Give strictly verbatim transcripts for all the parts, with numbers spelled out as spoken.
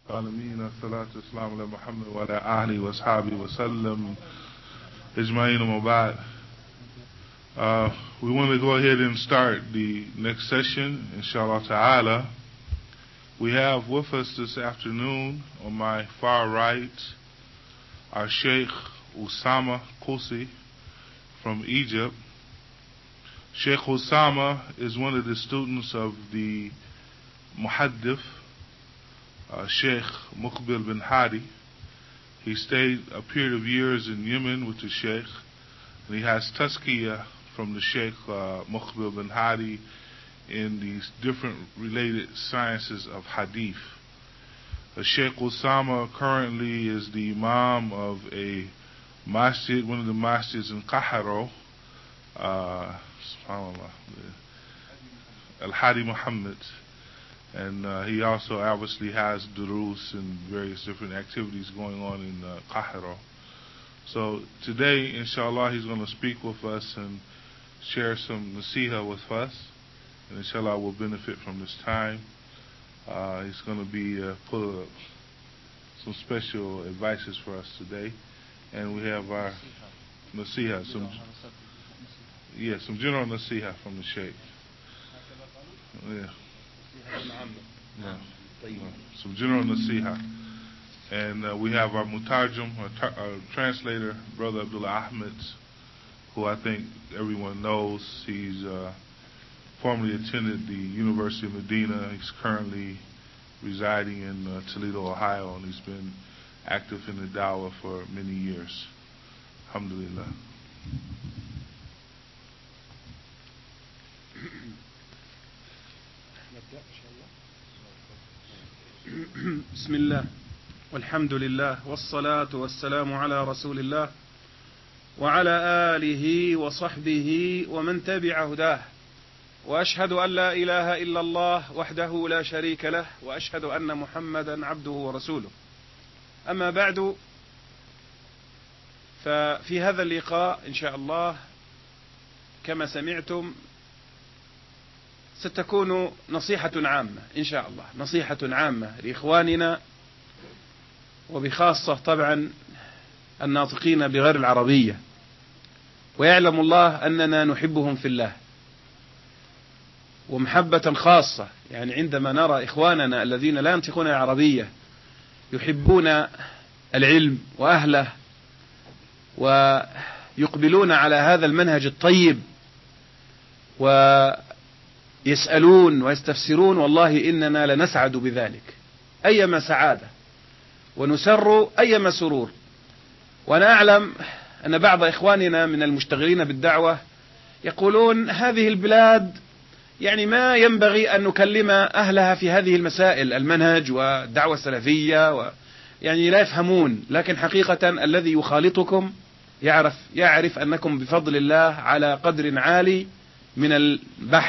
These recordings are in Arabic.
العالمين الصلاة والسلام على محمد وعلى آله وأصحابه وسلم أجمعين وما بعد. Uh, we want to go ahead and start the next session, inshallah ta'ala. We have with us this afternoon, on my far right, our Sheikh Usama Qusi from Egypt. Sheikh Usama is one of the students of the Muhaddith, uh, Sheikh Muqbil bin Hadi. He stayed a period of years in Yemen with the Sheikh, and he has tazkiyah from the Sheikh uh, Muqbil bin Hadi in these different related sciences of hadith. Uh, Sheikh Usama currently is the imam of a masjid, one of the masjids in Cairo, uh, subhanAllah, Al-Hadi Muhammad. And uh, he also obviously has durus and various different activities going on in uh, Cairo. So today, inshallah, he's going to speak with us and share some nasiha with us. And inshallah, we'll benefit from this time. Uh, he's going to be uh, put up some special advices for us today. And we have our nasiha, some, yeah, some general nasiha from the Sheikh. Yeah. No, no. Some general nasiha. And uh, we have our mutarjum, our, tra- our translator, Brother Abdullah Ahmed, who I think everyone knows. He's uh, formerly attended the University of Medina. He's currently residing in uh, Toledo, Ohio, and he's been active in the dawah for many years. Alhamdulillah. بسم الله والحمد لله والصلاة والسلام على رسول الله وعلى آله وصحبه ومن تبع هداه، وأشهد أن لا إله إلا الله وحده لا شريك له، وأشهد أن محمدا عبده ورسوله. أما بعد، ففي هذا اللقاء إن شاء الله كما سمعتم ستكون نصيحة عامة إن شاء الله، نصيحة عامة لإخواننا، وبخاصة طبعا الناطقين بغير العربية، ويعلم الله أننا نحبهم في الله ومحبة خاصة. يعني عندما نرى إخواننا الذين لا ينطقون العربية يحبون العلم وأهله ويقبلون على هذا المنهج الطيب ويسألون ويستفسرون، والله إننا لنسعد بذلك أيما سعادة ونسر أيما سرور. وأنا أعلم أن بعض إخواننا من المشتغلين بالدعوة يقولون هذه البلاد يعني ما ينبغي أن نكلم أهلها في هذه المسائل، المنهج والدعوة السلفية، و يعني لا يفهمون. لكن حقيقة الذي يخالطكم يعرف يعرف أنكم بفضل الله على قدر عالي من البحث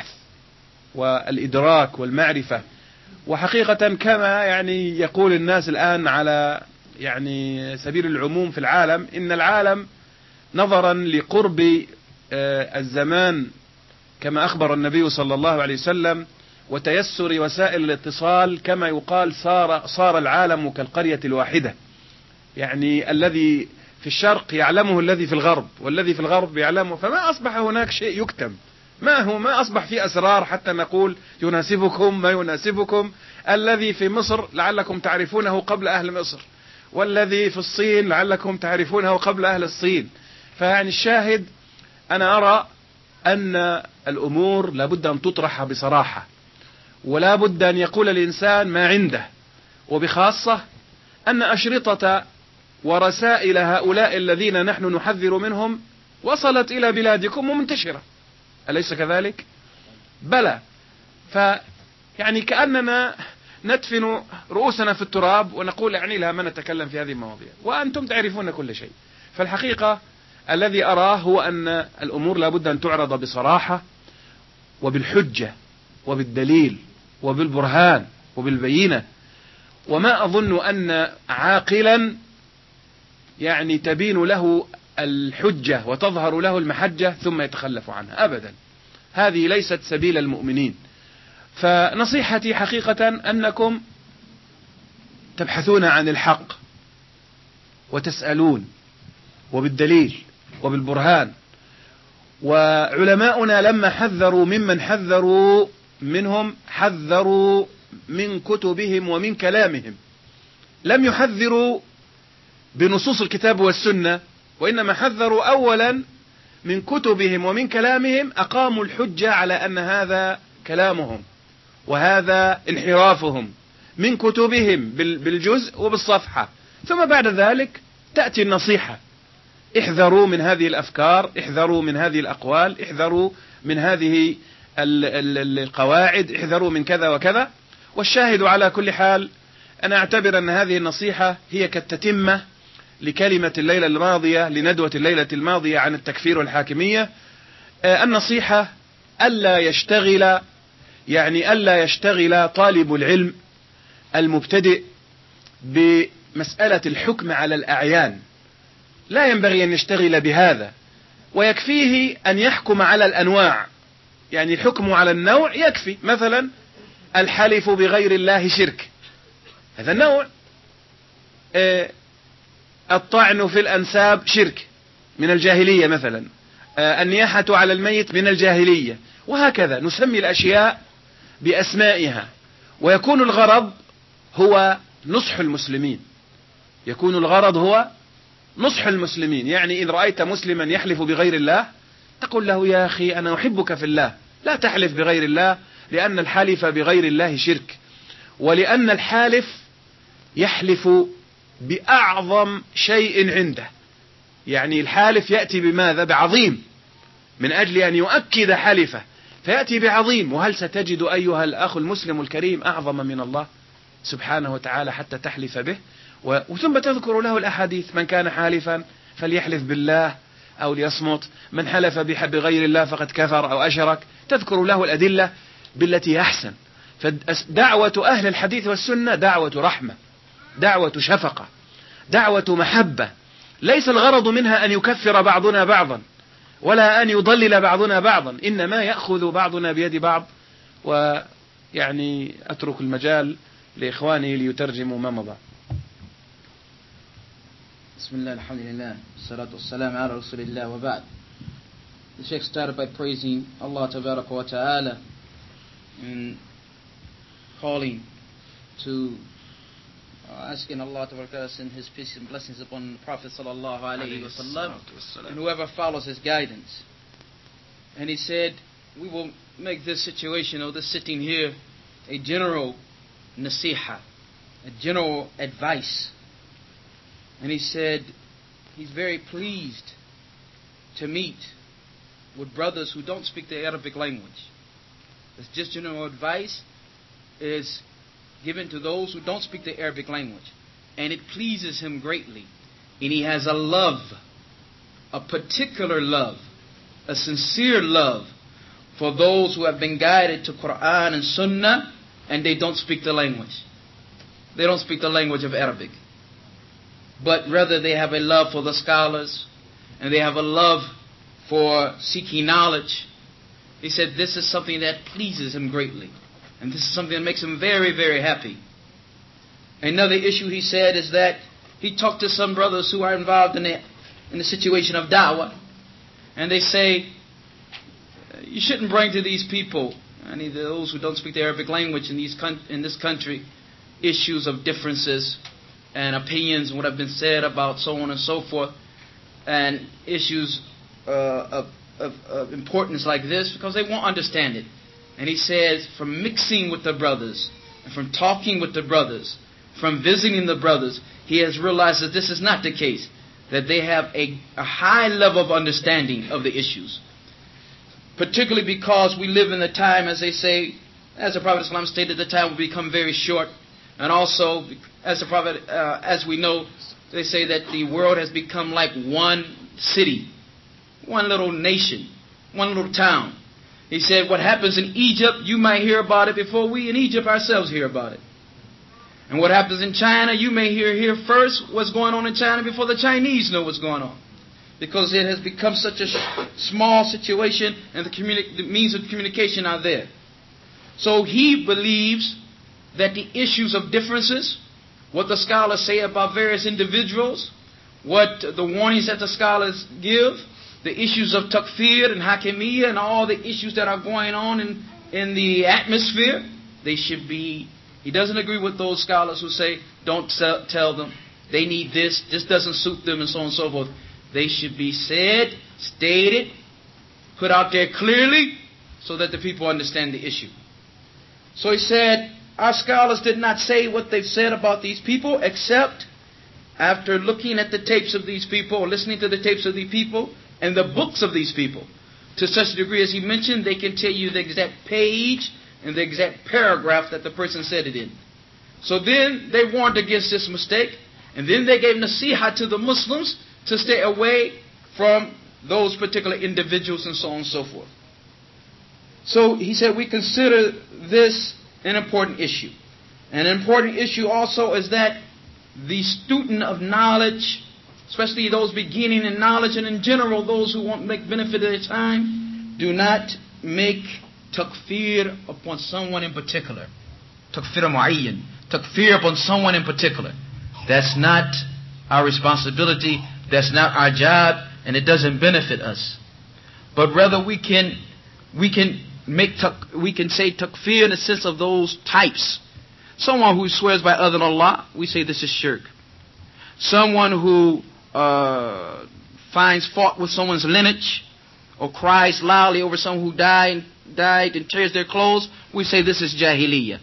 والإدراك والمعرفة. وحقيقة كما يعني يقول الناس الآن على يعني سبيل العموم في العالم، إن العالم نظرا لقرب الزمان كما أخبر النبي صلى الله عليه وسلم وتيسر وسائل الاتصال، كما يقال صار صار العالم كالقرية الواحدة. يعني الذي في الشرق يعلمه الذي في الغرب، والذي في الغرب يعلمه، فما أصبح هناك شيء يكتم، ما هو ما أصبح في أسرار حتى نقول يناسبكم ما يناسبكم. الذي في مصر لعلكم تعرفونه قبل أهل مصر، والذي في الصين لعلكم تعرفونه قبل أهل الصين. فيعني الشاهد أنا أرى أن الأمور لابد أن تطرح بصراحة، ولا بد أن يقول الإنسان ما عنده، وبخاصة أن أشرطة ورسائل هؤلاء الذين نحن نحذر منهم وصلت إلى بلادكم ومنتشرة، أليس كذلك؟ بلى. فيعني كأننا ندفن رؤوسنا في التراب ونقول يعني لا ما نتكلم في هذه المواضيع وأنتم تعرفون كل شيء. فالحقيقة الذي أراه هو أن الأمور لابد أن تعرض بصراحة وبالحجة وبالدليل وبالبرهان وبالبينة. وما أظن أن عاقلا يعني تبين له الحجة وتظهر له المحجة ثم يتخلف عنها أبدا. هذه ليست سبيل المؤمنين. فنصيحتي حقيقة أنكم تبحثون عن الحق وتسألون وبالدليل وبالبرهان. وعلماؤنا لما حذروا ممن حذروا منهم حذروا من كتبهم ومن كلامهم، لم يحذروا بنصوص الكتاب والسنة، وإنما حذروا أولا من كتبهم ومن كلامهم، أقاموا الحجة على أن هذا كلامهم وهذا انحرافهم من كتبهم بالجزء وبالصفحة. ثم بعد ذلك تأتي النصيحة: احذروا من هذه الأفكار، احذروا من هذه الأقوال، احذروا من هذه القواعد، احذروا من كذا وكذا. والشاهد على كل حال أنا أعتبر أن هذه النصيحة هي كالتتمة لكلمة الليلة الماضية، لندوة الليلة الماضية عن التكفير والحاكمية. النصيحة ألا يشتغل يعني ألا يشتغل طالب العلم المبتدئ بمسألة الحكم على الأعيان، لا ينبغي أن يشتغل بهذا، ويكفيه أن يحكم على الأنواع. يعني الحكم على النوع يكفي. مثلا الحلف بغير الله شرك، هذا النوع. الطعن في الأنساب شرك من الجاهلية مثلا. النياحة على الميت من الجاهلية، وهكذا نسمي الأشياء بأسمائها. ويكون الغرض هو نصح المسلمين، يكون الغرض هو نصح المسلمين. يعني إن رأيت مسلما يحلف بغير الله تقول له: يا أخي أنا أحبك في الله، لا تحلف بغير الله، لأن الحلف بغير الله شرك، ولأن الحالف يحلف بأعظم شيء عنده. يعني الحالف يأتي بماذا؟ بعظيم، من أجل أن يؤكد حلفه فيأتي بعظيم. وهل ستجد أيها الأخ المسلم الكريم أعظم من الله سبحانه وتعالى حتى تحلف به؟ وثم تذكر له الأحاديث: من كان حالفا فليحلف بالله أو ليصمت، من حلف بغير الله فقد كفر أو أشرك. تذكر له الأدلة بالتي أحسن. فدعوة أهل الحديث والسنة دعوة رحمة، دعوة شفقة، دعوة محبة. ليس الغرض منها أن يكفر بعضنا بعضا ولا أن يضلل بعضنا بعضا، إنما يأخذ بعضنا بيد بعض. ويعني أترك المجال لإخواني ليترجموا ما مضى. بسم الله الحمد لله والصلاة والسلام على رسول الله وبعد. The Sheikh started by praising Allah Tabaraka wa Ta'ala and calling to uh, asking Allah Tabaraka wa Ta'ala to send His peace and blessings upon the Prophet Sallallahu Alaihi Wasallam and whoever follows his guidance. And he said, we will make this situation or this sitting here a general nasiha, a general advice. And he said he's very pleased to meet with brothers who don't speak the Arabic language. This just general advice is given to those who don't speak the Arabic language. And it pleases him greatly. And he has a love, a particular love, a sincere love for those who have been guided to Quran and Sunnah and they don't speak the language. They don't speak the language of Arabic. But rather they have a love for the scholars and they have a love for seeking knowledge. He said this is something that pleases him greatly. And this is something that makes him very, very happy. Another issue he said is that he talked to some brothers who are involved in the, in the situation of da'wah. And they say, you shouldn't bring to these people, any of those who don't speak the Arabic language in, these, in this country, issues of differences and opinions and what have been said about so on and so forth, and issues uh, of, of, of importance like this, because they won't understand it. And he says, from mixing with the brothers, and from talking with the brothers, from visiting the brothers, he has realized that this is not the case, that they have a, a high level of understanding of the issues. Particularly because we live in the time, as they say, as the Prophet ﷺ stated, the time will become very short. And also, as the Prophet, uh, as we know, they say that the world has become like one city, one little nation, one little town. He said, what happens in Egypt, you might hear about it before we in Egypt ourselves hear about it. And what happens in China, you may hear here first what's going on in China before the Chinese know what's going on. Because it has become such a sh- small situation and the, communi- the means of communication are there. So he believes that the issues of differences what the scholars say about various individuals, what the warnings that the scholars give, the issues of takfir and hakimiyya and all the issues that are going on in, in the atmosphere, they should be, he doesn't agree with those scholars who say, don't tell, tell them, they need this, this doesn't suit them, and so on and so forth. They should be said, stated, put out there clearly, so that the people understand the issue. So he said, our scholars did not say what they've said about these people, except after looking at the tapes of these people, or listening to the tapes of these people, and the books of these people. To such a degree, as he mentioned, they can tell you the exact page and the exact paragraph that the person said it in. So then they warned against this mistake, and then they gave nasiha to the Muslims to stay away from those particular individuals and so on and so forth. So he said we consider this an important issue. An important issue also is that the student of knowledge, especially those beginning in knowledge and in general those who want to make benefit of their time, do not make takfir upon someone in particular. Takfir mu'ayyan. Takfir upon someone in particular. That's not our responsibility. That's not our job, and it doesn't benefit us. But rather we can we can make tak, we can say takfir in the sense of those types. Someone who swears by other than Allah, we say this is shirk. Someone who uh, finds fault with someone's lineage, or cries loudly over someone who died died and tears their clothes, we say this is jahiliyyah.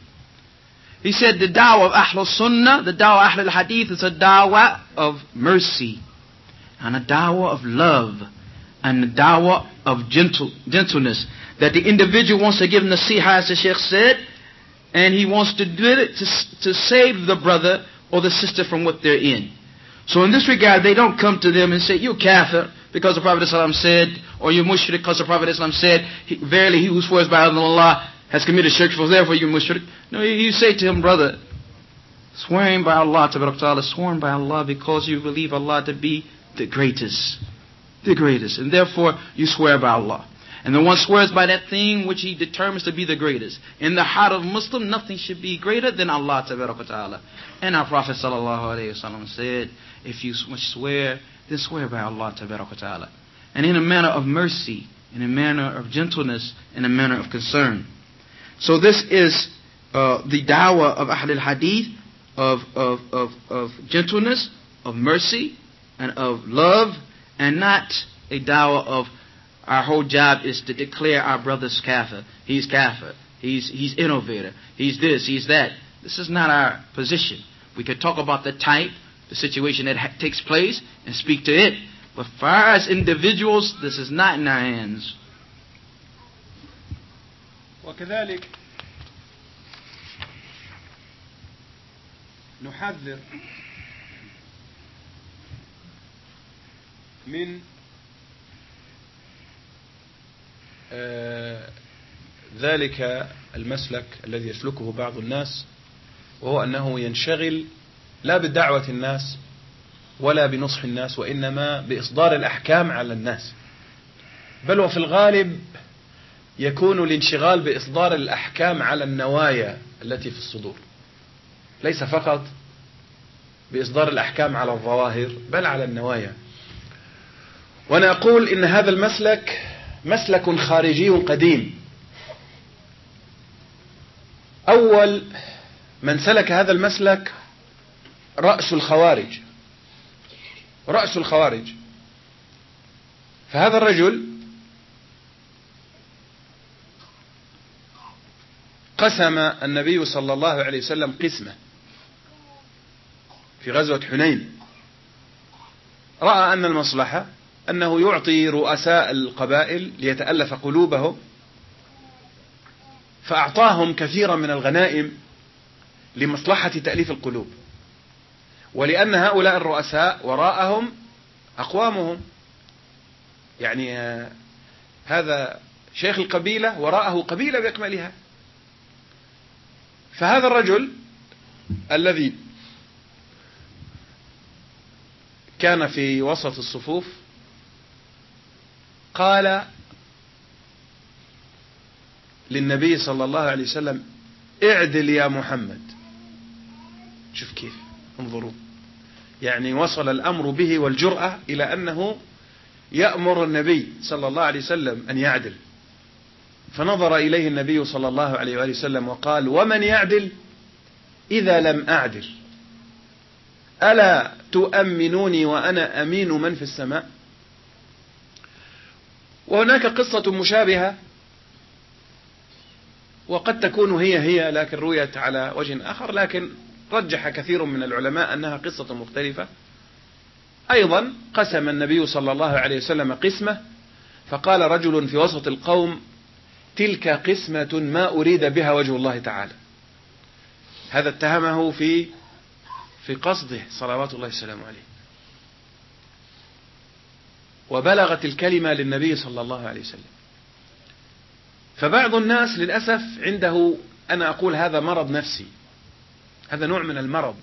He said the da'wah of Ahlul Sunnah, the da'wah of Ahlul Hadith is a da'wah of mercy, and a da'wah of love, and a da'wah of gentle, gentleness. That the individual wants to give nasiha, as the Sheikh said, and he wants to do it to, to save the brother or the sister from what they're in. So in this regard, they don't come to them and say, you kafir, because the Prophet ﷺ said, or you mushrik, because the Prophet ﷺ said, he, verily he who swears by Allah has committed shirk, for therefore you mushrik. No, you say to him, brother, swearing by Allah, ta'ala, sworn by Allah because you believe Allah to be the greatest. The greatest. And therefore you swear by Allah. And the one swears by that thing which he determines to be the greatest. In the heart of Muslim, nothing should be greater than Allah ta'ala. And our Prophet sallallahu alayhi wa sallam said, if you swear, then swear by Allah ta'ala. And in a manner of mercy, in a manner of gentleness, in a manner of concern. So this is uh, the da'wah of Ahlul Hadith, of, of, of, of gentleness, of mercy, and of love, and not a da'wah of our whole job is to declare our brother's kafir. He's kafir. He's, he's innovator. He's this, he's that. This is not our position. We could talk about the type, the situation that ha- takes place, and speak to it. But far as individuals, this is not in our hands. وكذلك نحذر من آه ذلك المسلك الذي يسلكه بعض الناس، وهو أنه ينشغل لا بدعوة الناس ولا بنصح الناس، وإنما بإصدار الأحكام على الناس. بل وفي الغالب يكون الانشغال بإصدار الأحكام على النوايا التي في الصدور، ليس فقط بإصدار الأحكام على الظواهر، بل على النوايا. وأنا أقول إن هذا المسلك مسلك خارجي قديم. أول من سلك هذا المسلك رأس الخوارج، رأس الخوارج. فهذا الرجل قسم النبي صلى الله عليه وسلم قسمة في غزوة حنين. رأى أن المصلحة أنه يعطي رؤساء القبائل ليتألف قلوبهم، فأعطاهم كثيرا من الغنائم لمصلحة تأليف القلوب، ولأن هؤلاء الرؤساء وراءهم أقوامهم. يعني هذا شيخ القبيلة وراءه قبيلة بأكملها. فهذا الرجل الذي كان في وسط الصفوف قال للنبي صلى الله عليه وسلم: اعدل يا محمد. شوف كيف انظروا، يعني وصل الأمر به والجرأة إلى أنه يأمر النبي صلى الله عليه وسلم أن يعدل. فنظر إليه النبي صلى الله عليه وآله وسلم وقال: ومن يعدل إذا لم أعدل؟ ألا تؤمنوني وأنا أمين من في السماء؟ وهناك قصة مشابهة وقد تكون هي هي لكن رويت على وجه آخر، لكن رجح كثير من العلماء أنها قصة مختلفة. أيضا قسم النبي صلى الله عليه وسلم قسمة، فقال رجل في وسط القوم: تلك قسمة ما أريد بها وجه الله تعالى. هذا اتهمه في في قصده صلوات الله والسلام عليه. وبلغت الكلمة للنبي صلى الله عليه وسلم. فبعض الناس للأسف عنده، أنا أقول هذا مرض نفسي، هذا نوع من المرض،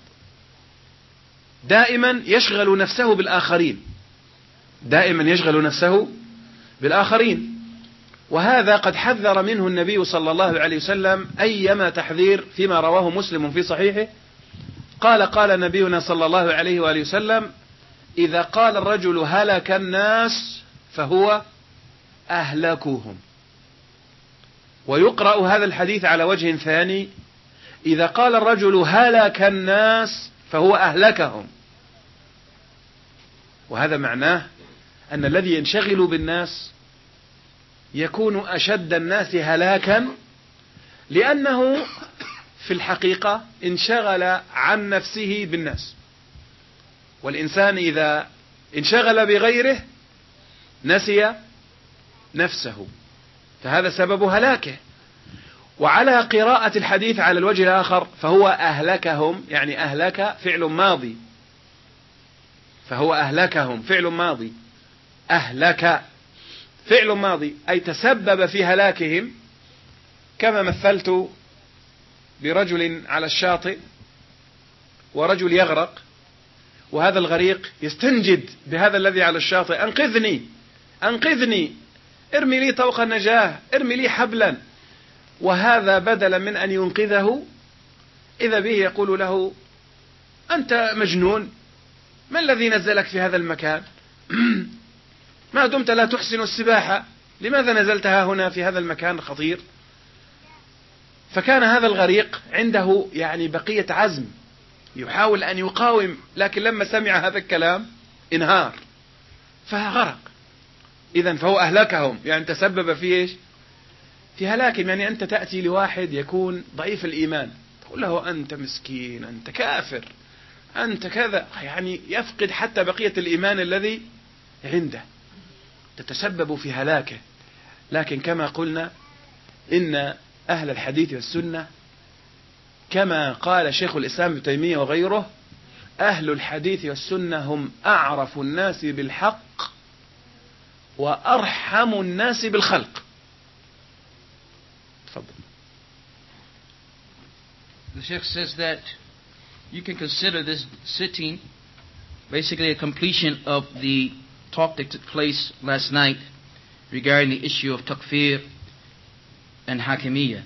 دائما يشغل نفسه بالآخرين، دائما يشغل نفسه بالآخرين. وهذا قد حذر منه النبي صلى الله عليه وسلم أيما تحذير فيما رواه مسلم في صحيحه. قال قال نبينا صلى الله عليه وآله وسلم: إذا قال الرجل هلك الناس فهو أهلكهم. ويقرأ هذا الحديث على وجه ثاني: إذا قال الرجل هلك الناس فهو أهلكهم. وهذا معناه أن الذي ينشغل بالناس يكون أشد الناس هلاكا، لأنه في الحقيقة انشغل عن نفسه بالناس. والإنسان إذا انشغل بغيره نسي نفسه، فهذا سبب هلاكه. وعلى قراءة الحديث على الوجه الآخر فهو أهلكهم، يعني أهلك فعل ماضي، فهو أهلكهم فعل ماضي، أهلك فعل ماضي، أي تسبب في هلاكهم. كما مثلت برجل على الشاطئ ورجل يغرق، وهذا الغريق يستنجد بهذا الذي على الشاطئ: أنقذني أنقذني، ارمي لي طوق النجاة، ارمي لي حبلا. وهذا بدلا من أن ينقذه إذا به يقول له: أنت مجنون، ما الذي نزلك في هذا المكان؟ ما دمت لا تحسن السباحة لماذا نزلتها هنا في هذا المكان الخطير؟ فكان هذا الغريق عنده يعني بقية عزم، يحاول أن يقاوم، لكن لما سمع هذا الكلام انهار فغرق. إذن فهو أهلكهم، يعني تسبب في إيش؟ في هلاكهم. يعني أنت تأتي لواحد يكون ضعيف الإيمان تقول له: أنت مسكين، أنت كافر، أنت كذا، يعني يفقد حتى بقية الإيمان الذي عنده، تتسبب في هلاكه. لكن كما قلنا إن أهل الحديث والسنة كما قال شيخ الإسلام ابن تيمية وغيره: أهل الحديث والسنة هم أعرف الناس بالحق وأرحم الناس بالخلق. تفضل. The Sheikh says that you can consider this sitting basically a completion of the talk that took place last night regarding the issue of takfir and hakimiyya.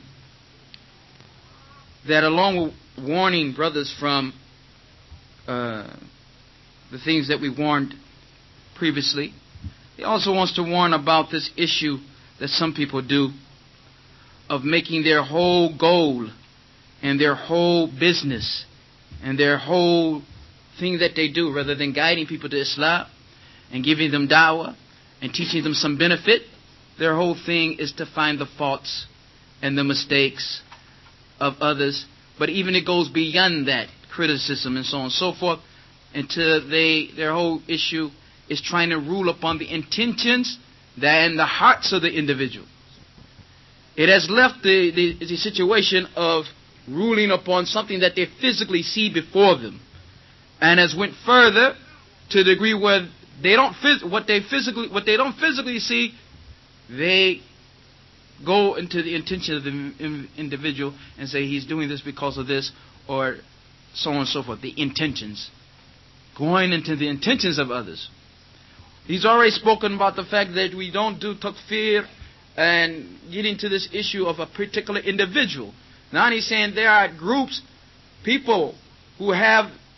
That along with warning brothers from uh, the things that we warned previously, he also wants to warn about this issue that some people do of making their whole goal and their whole business and their whole thing that they do, rather than guiding people to Islam and giving them da'wah and teaching them some benefit, their whole thing is to find the faults and the mistakes of others. But even it goes beyond that, criticism and so on and so forth, until they their whole issue is trying to rule upon the intentions that and the hearts of the individual. It has left the, the, the situation of ruling upon something that they physically see before them, and has went further to the degree where they don't phys- what they physically what they don't physically see, they go into the intention of the individual and say he's doing this because of this, or so on and so forth. The intentions, going into the intentions of others. He's already spoken about the fact that we don't do takfir and get into this issue of a particular individual. Now he's saying there are groups, people who have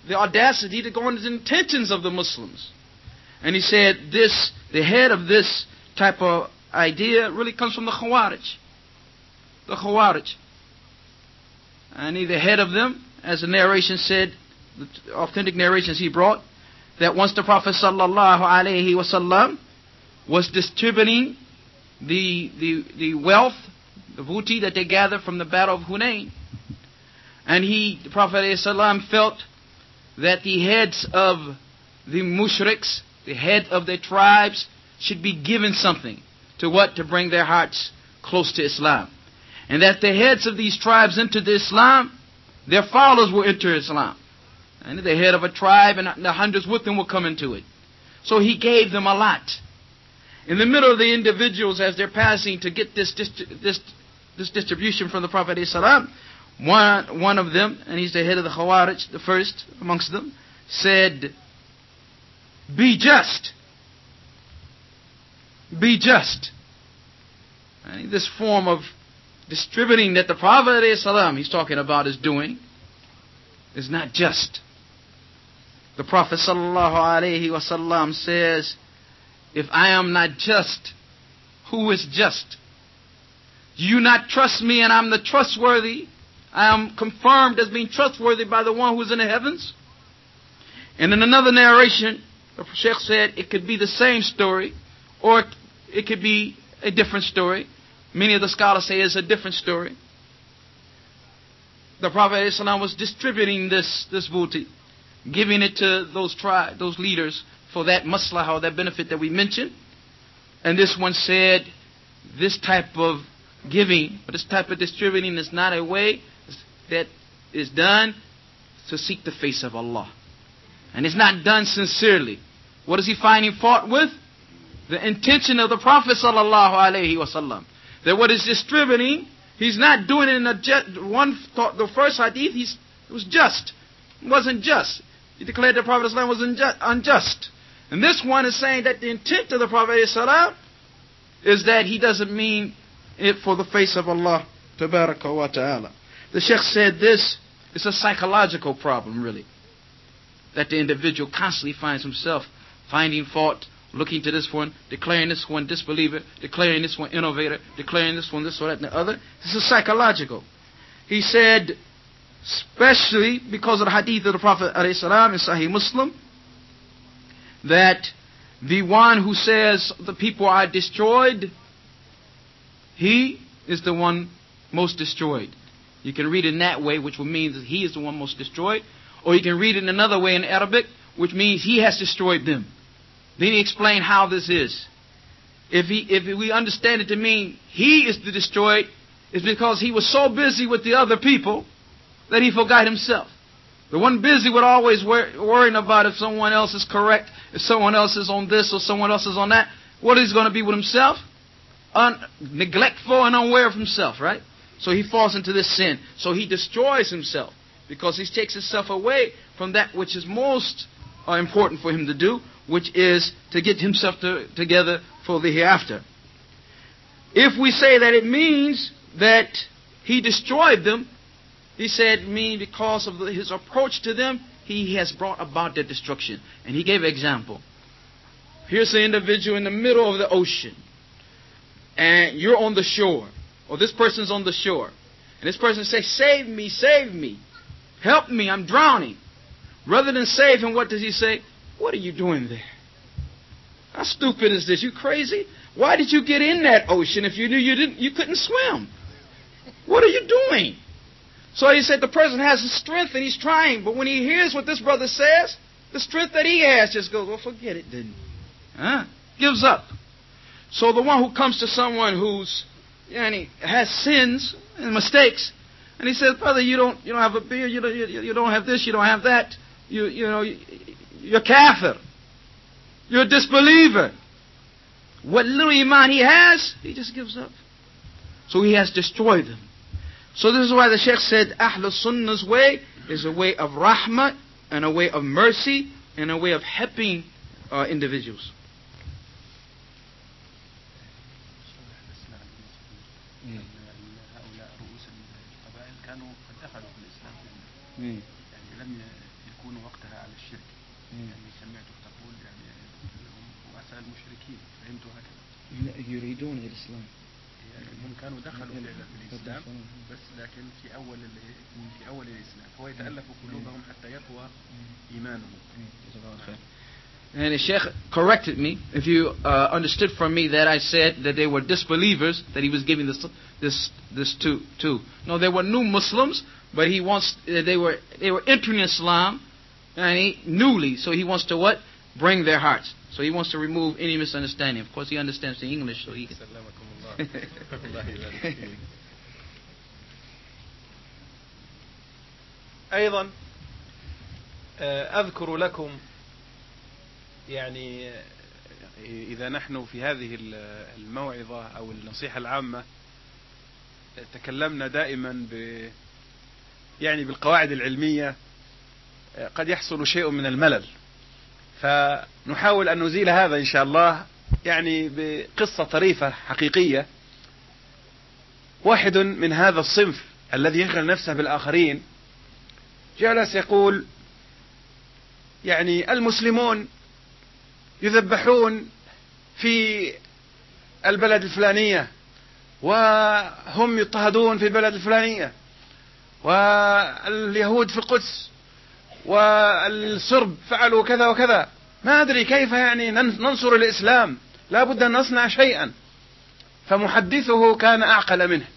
the audacity to go into the intentions of the Muslims. And he said this, the head of this type of idea really comes from the Khawarij. The Khawarij. And he, the head of them, as the narration said, the authentic narrations he brought, that once the Prophet sallallahu alaihi wasallam was distributing the, the, the wealth, the booty that they gathered from the battle of Hunayn, and he, the Prophet ﷺ, felt that the heads of the mushriks, the head of their tribes, should be given something. To what? To bring their hearts close to Islam. And that the heads of these tribes entered Islam, their followers will enter Islam. And the head of a tribe and the hundreds with them will come into it. So he gave them a lot. In the middle of the individuals, as they're passing to get this, this, this distribution from the Prophet ﷺ, one, one of them, and he's the head of the Khawarij, the first amongst them, said, "Be just. Be just." And this form of distributing that the Prophet ﷺ, he's talking about, is doing, is not just. The Prophet ﷺ says, "If I am not just, who is just? Do you not trust me and I'm the trustworthy? I am confirmed as being trustworthy by the one who is in the heavens." And in another narration, the Sheikh said it could be the same story, or it could be a different story. Many of the scholars say it's a different story. The Prophet ﷺ was distributing this, this booty, giving it to those tri- those leaders for that maslahah, or that benefit that we mentioned. And this one said, this type of giving, or this type of distributing is not a way that is done to seek the face of Allah. And it's not done sincerely. What is he finding fault with? The intention of the Prophet sallallahu alaihi wasallam. That what is distributing, he's not doing it in a just, one thought, the first hadith, he's, it was just. It wasn't just. He declared the Prophet ﷺ was unjust, unjust. And this one is saying that the intent of the Prophet ﷺ is that he doesn't mean it for the face of Allah tabaraka wa ta'ala. The Sheikh said this is a psychological problem, really. That the individual constantly finds himself finding fault, looking to this one, declaring this one disbeliever, declaring this one innovator, declaring this one this or that and the other. This is psychological. He said, especially because of the hadith of the Prophet ﷺ in Sahih Muslim, that the one who says the people are destroyed, he is the one most destroyed. You can read it in that way, which would mean that he is the one most destroyed. Or you can read it in another way in Arabic, which means he has destroyed them. Then he explained how this is. If he, if we understand it to mean he is the destroyed, it's because he was so busy with the other people that he forgot himself. The one busy with always wor- worrying about if someone else is correct, if someone else is on this or someone else is on that. What is he going to be with himself? Un- neglectful and unaware of himself, right? So he falls into this sin. So he destroys himself because he takes himself away from that which is most uh, important for him to do, which is to get himself to, together for the hereafter. If we say that it means that he destroyed them, he said, mean because of the, his approach to them, he has brought about their destruction. And he gave an example. Here's an individual in the middle of the ocean, and you're on the shore, or this person's on the shore, and this person says, "Save me, save me, help me, I'm drowning." Rather than save him, what does he say? "What are you doing there? How stupid is this? You crazy? Why did you get in that ocean if you knew you didn't, you couldn't swim? What are you doing?" So he said the person has the strength and he's trying, but when he hears what this brother says, the strength that he has just goes, "Well, forget it then." Huh? Gives up. So the one who comes to someone who's, and he has sins and mistakes, and he says, "Brother, you don't, you don't have a beard, you don't, you, you don't have this, you don't have that, you, you know, you're kafir, you're a disbeliever." What little iman he has, he just gives up. So he has destroyed them. So this is why the Sheikh said, Ahlul Sunnah's way is a way of rahmah, and a way of mercy, and a way of helping uh, individuals. مم. يعني لم يكونوا وقت الشرك. يعني سمعتك تقول يعني هم رؤساء المشركين، فهمت هكذا. يريدون الإسلام. يعني هم كانوا دخلوا في الإسلام بس لكن في أول في أول الإسلام، هو يتألف قلوبهم حتى يقوى إيمانهم. And the Sheikh corrected me. If you uh, understood from me that I said that they were disbelievers, that he was giving this this this to to. No, they were new Muslims, but he wants they were they were entering Islam, and he, newly. So he wants to what? Bring their hearts. So he wants to remove any misunderstanding. Of course, he understands the English, so he. أيضا أذكر لكم يعني إذا نحن في هذه الموعظة أو النصيحة العامة تكلمنا دائما ب يعني بالقواعد العلمية، قد يحصل شيء من الملل، فنحاول أن نزيل هذا إن شاء الله يعني بقصة طريفة حقيقية. واحد من هذا الصنف الذي يشغل نفسه بالآخرين جلس يقول يعني المسلمون يذبحون في البلد الفلانية، وهم يضطهدون في البلد الفلانية، واليهود في القدس، والصرب فعلوا كذا وكذا. ما أدري كيف يعني ننصر الإسلام، لا بد أن نصنع شيئا. فمحدثه كان أعقل منه،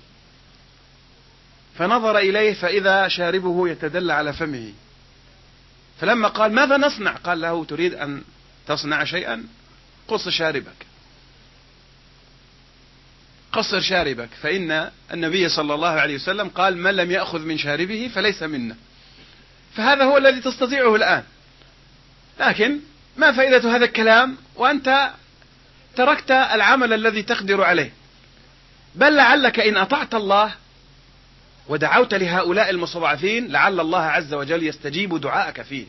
فنظر إليه فإذا شاربه يتدلى على فمه، فلما قال ماذا نصنع؟ قال له تريد أن تصنع شيئا؟ قص شاربك، قصر شاربك، فإن النبي صلى الله عليه وسلم قال من لم يأخذ من شاربه فليس منا. فهذا هو الذي تستطيعه الآن. لكن ما فائدة هذا الكلام وأنت تركت العمل الذي تقدر عليه؟ بل لعلك إن أطعت الله ودعوت لهؤلاء المستضعفين لعل الله عز وجل يستجيب دعاءك فيه.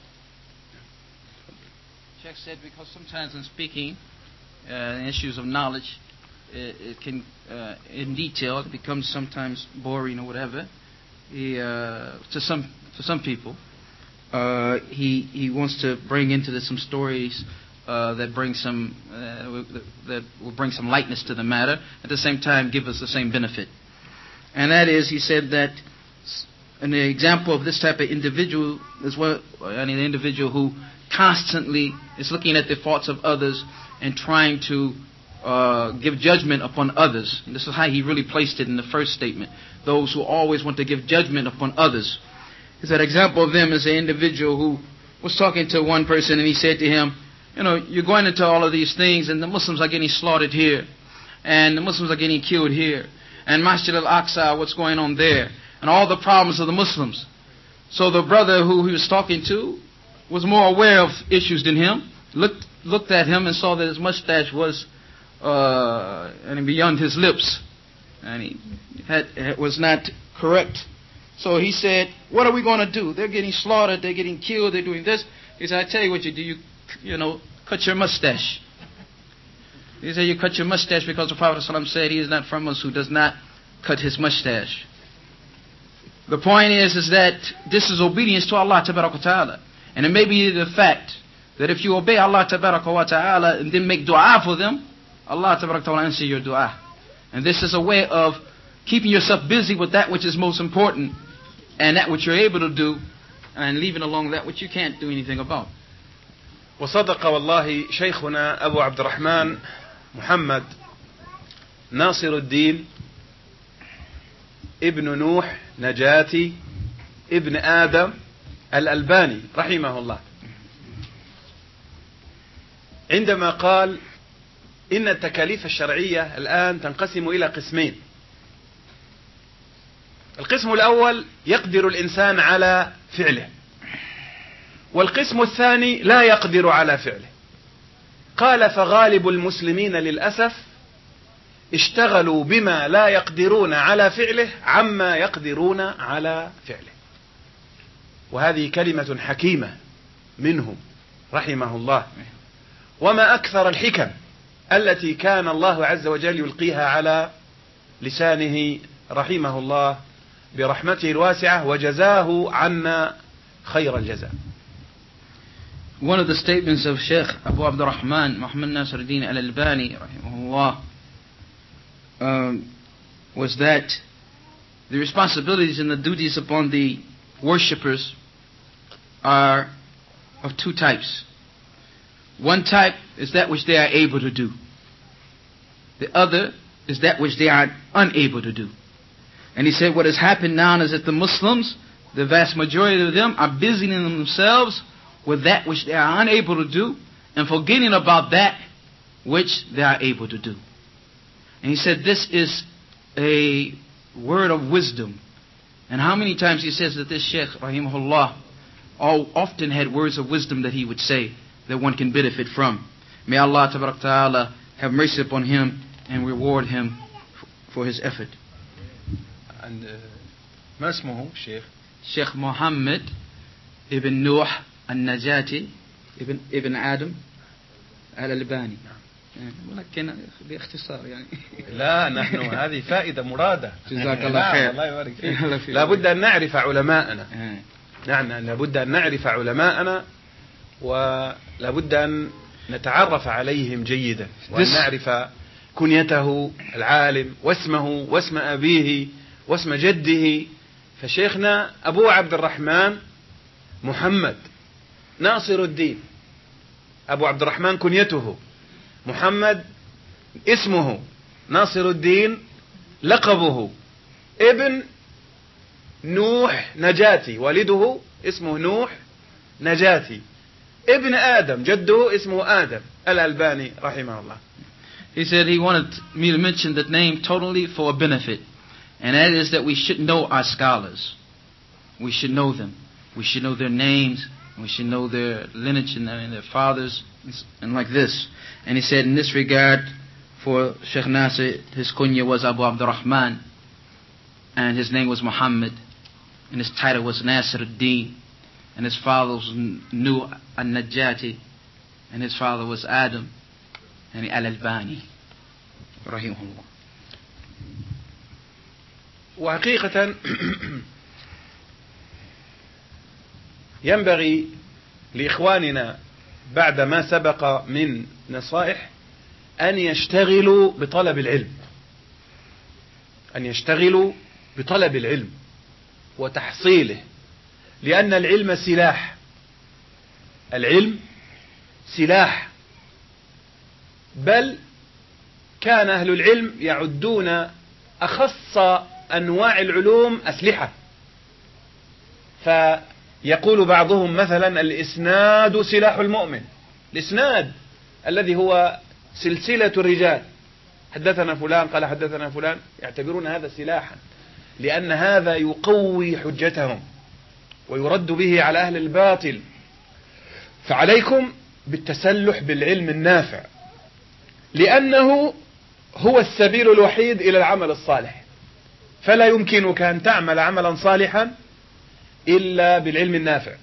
Sheikh said because sometimes in speaking uh, issues of knowledge, it, it can, uh, in detail, it becomes sometimes boring or whatever. He, uh, to some to some people, uh, he he wants to bring into this some stories uh, that bring some uh, that will bring some lightness to the matter. At the same time, give us the same benefit. And that is, he said that an example of this type of individual is what I mean, the individual who constantly is looking at the faults of others and trying to uh, give judgment upon others. And this is how he really placed it in the first statement. Those who always want to give judgment upon others. He said, example of them is an individual who was talking to one person and he said to him, you know, you're going into all of these things and the Muslims are getting slaughtered here and the Muslims are getting killed here. And Masjid al-Aqsa, what's going on there, and all the problems of the Muslims. So the brother who he was talking to was more aware of issues than him, looked looked at him and saw that his mustache was uh, and beyond his lips, and he had was not correct. So he said, what are we going to do? They're getting slaughtered, they're getting killed, they're doing this. He said, I tell you what you do, you, you know, cut your mustache. He said, you cut your mustache because the Prophet ﷺ said he is not from us who does not cut his mustache. The point is, is that this is obedience to Allah Tabaraka wa Ta'ala. And it may be the fact that if you obey Allah Tabaraka wa Ta'ala and then make dua for them, Allah Tabaraka wa Ta'ala will answer your dua. And this is a way of keeping yourself busy with that which is most important and that which you're able to do and leaving alone that which you can't do anything about. وصدق والله شيخنا أبو عبد الرحمن محمد ناصر الدين ابن نوح نجاتي ابن آدم الألباني رحمه الله عندما قال إن التكاليف الشرعية الآن تنقسم إلى قسمين. القسم الأول يقدر الإنسان على فعله، والقسم الثاني لا يقدر على فعله. قال فغالب المسلمين للأسف اشتغلوا بما لا يقدرون على فعله عما يقدرون على فعله. وهذه كلمة حكيمة منهم رحمه الله. وما أكثر الحكم التي كان الله عز وجل يلقيها على لسانه رحمه الله برحمته الواسعة، وجزاه عنا خير الجزاء. one of the statements of Sheikh Abu Abdul Rahman Muhammad Nasiruddin Al-Albani rahimahullah um, was that the responsibilities and the duties upon the worshippers are of two types. One type is that which they are able to do. The other is that which they are unable to do. And he said what has happened now is that the Muslims, the vast majority of them, are busying themselves with that which they are unable to do and forgetting about that which they are able to do. And he said this is a word of wisdom. And how many times he says that this Sheikh rahimahullah all often had words of wisdom that he would say that one can benefit from. May Allah tabarak ta'ala have mercy upon him and reward him for his effort. And ما اسمه شيخ؟ Sheikh Muhammad ibn Nuh al-Najati ibn ibn Adam al-Albani. ولكن باختصار يعني. لا نحن هذه فائدة مرادة. جزاك الله خير. الله يبارك فيك. لابد أن نعرف علماءنا. نعم لابد أن نعرف علماءنا ولابد أن نتعرف عليهم جيدا وأن نعرف كنيته العالم واسمه واسم أبيه واسم جده. فشيخنا أبو عبد الرحمن محمد ناصر الدين. أبو عبد الرحمن كنيته، محمد اسمه، ناصر الدين لقبه، ابن نوح نجاتي، والده اسمه نوح نجاتي، ابن آدم جده اسمه آدم الألباني رحمه الله. He said he wanted me to mention that name totally for a benefit, and that is that we should know our scholars. We should know them. We should know their names. We should know their lineage and, and their fathers and like this. And he said in this regard for Sheikh Nasir, his kunya was Abu Abdul Rahman, and his name was Muhammad, and his title was Nasir al-Din, and his father was Nuh al-Najati, and his father was Adam and Al-Albani rahimahullah. وحقيقة ينبغي لإخواننا بعد ما سبق من نصائح أن يشتغلوا بطلب العلم، أن يشتغلوا بطلب العلم وتحصيله، لأن العلم سلاح، العلم سلاح، بل كان أهل العلم يعدون أخص أنواع العلوم أسلحة. فيقول بعضهم مثلا الإسناد سلاح المؤمن، الإسناد الذي هو سلسلة الرجال، حدثنا فلان قال حدثنا فلان، يعتبرون هذا سلاحا لأن هذا يقوي حجتهم ويرد به على أهل الباطل. فعليكم بالتسلح بالعلم النافع، لأنه هو السبيل الوحيد إلى العمل الصالح. فلا يمكنك أن تعمل عملا صالحا إلا بالعلم النافع.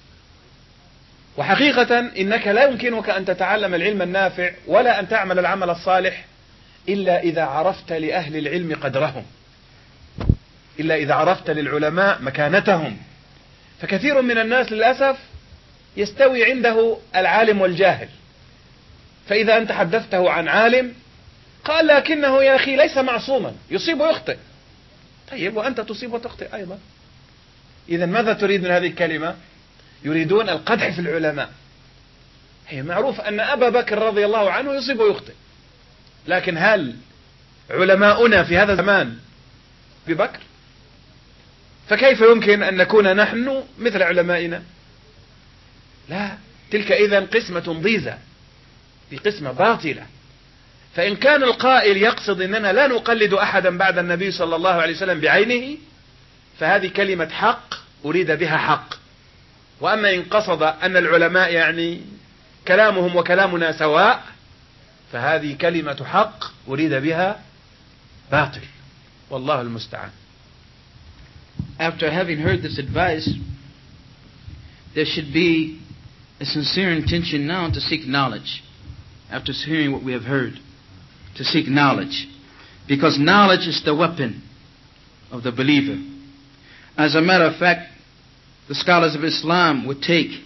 وحقيقة إنك لا يمكنك أن تتعلم العلم النافع ولا أن تعمل العمل الصالح إلا إذا عرفت لأهل العلم قدرهم، إلا إذا عرفت للعلماء مكانتهم. فكثير من الناس للأسف يستوي عنده العالم والجاهل، فإذا أنت حدثته عن عالم قال لكنه يا أخي ليس معصوما، يصيب ويخطئ. طيب وأنت تصيب وتخطئ أيضا. إذا ماذا تريد من هذه الكلمة؟ يريدون القدح في العلماء. هي معروف أن أبا بكر رضي الله عنه يصيب ويخطئ، لكن هل علماؤنا في هذا الزمان ببكر؟ فكيف يمكن أن نكون نحن مثل علمائنا؟ لا، تلك إذن قسمة ضيزة، دي قسمة باطلة. فإن كان القائل يقصد أننا لا نقلد أحدا بعد النبي صلى الله عليه وسلم بعينه، فهذه كلمة حق أريد بها حق. وأما إن قصد أن العلماء يعني كلامهم وكلامنا سواء، فهذه كلمة حق أريد بها باطل، والله المستعان. After having heard this advice, there should be a sincere intention now to seek knowledge. After hearing what we have heard, to seek knowledge, because knowledge is the weapon of the believer. As a matter of fact, the scholars of Islam would take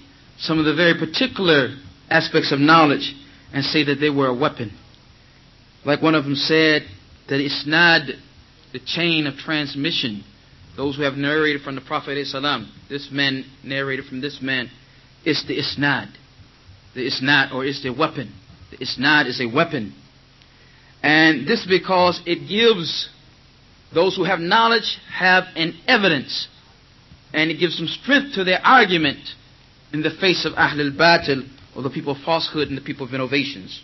some of the very particular aspects of knowledge and say that they were a weapon. Like one of them said that isnad, the chain of transmission, those who have narrated from the Prophet ﷺ, this man narrated from this man, is the isnad. The isnad, or is the weapon. The isnad is a weapon. And this because it gives those who have knowledge have an evidence, and it gives them strength to their argument in the face of Ahl al-Batil, or the people of falsehood and the people of innovations.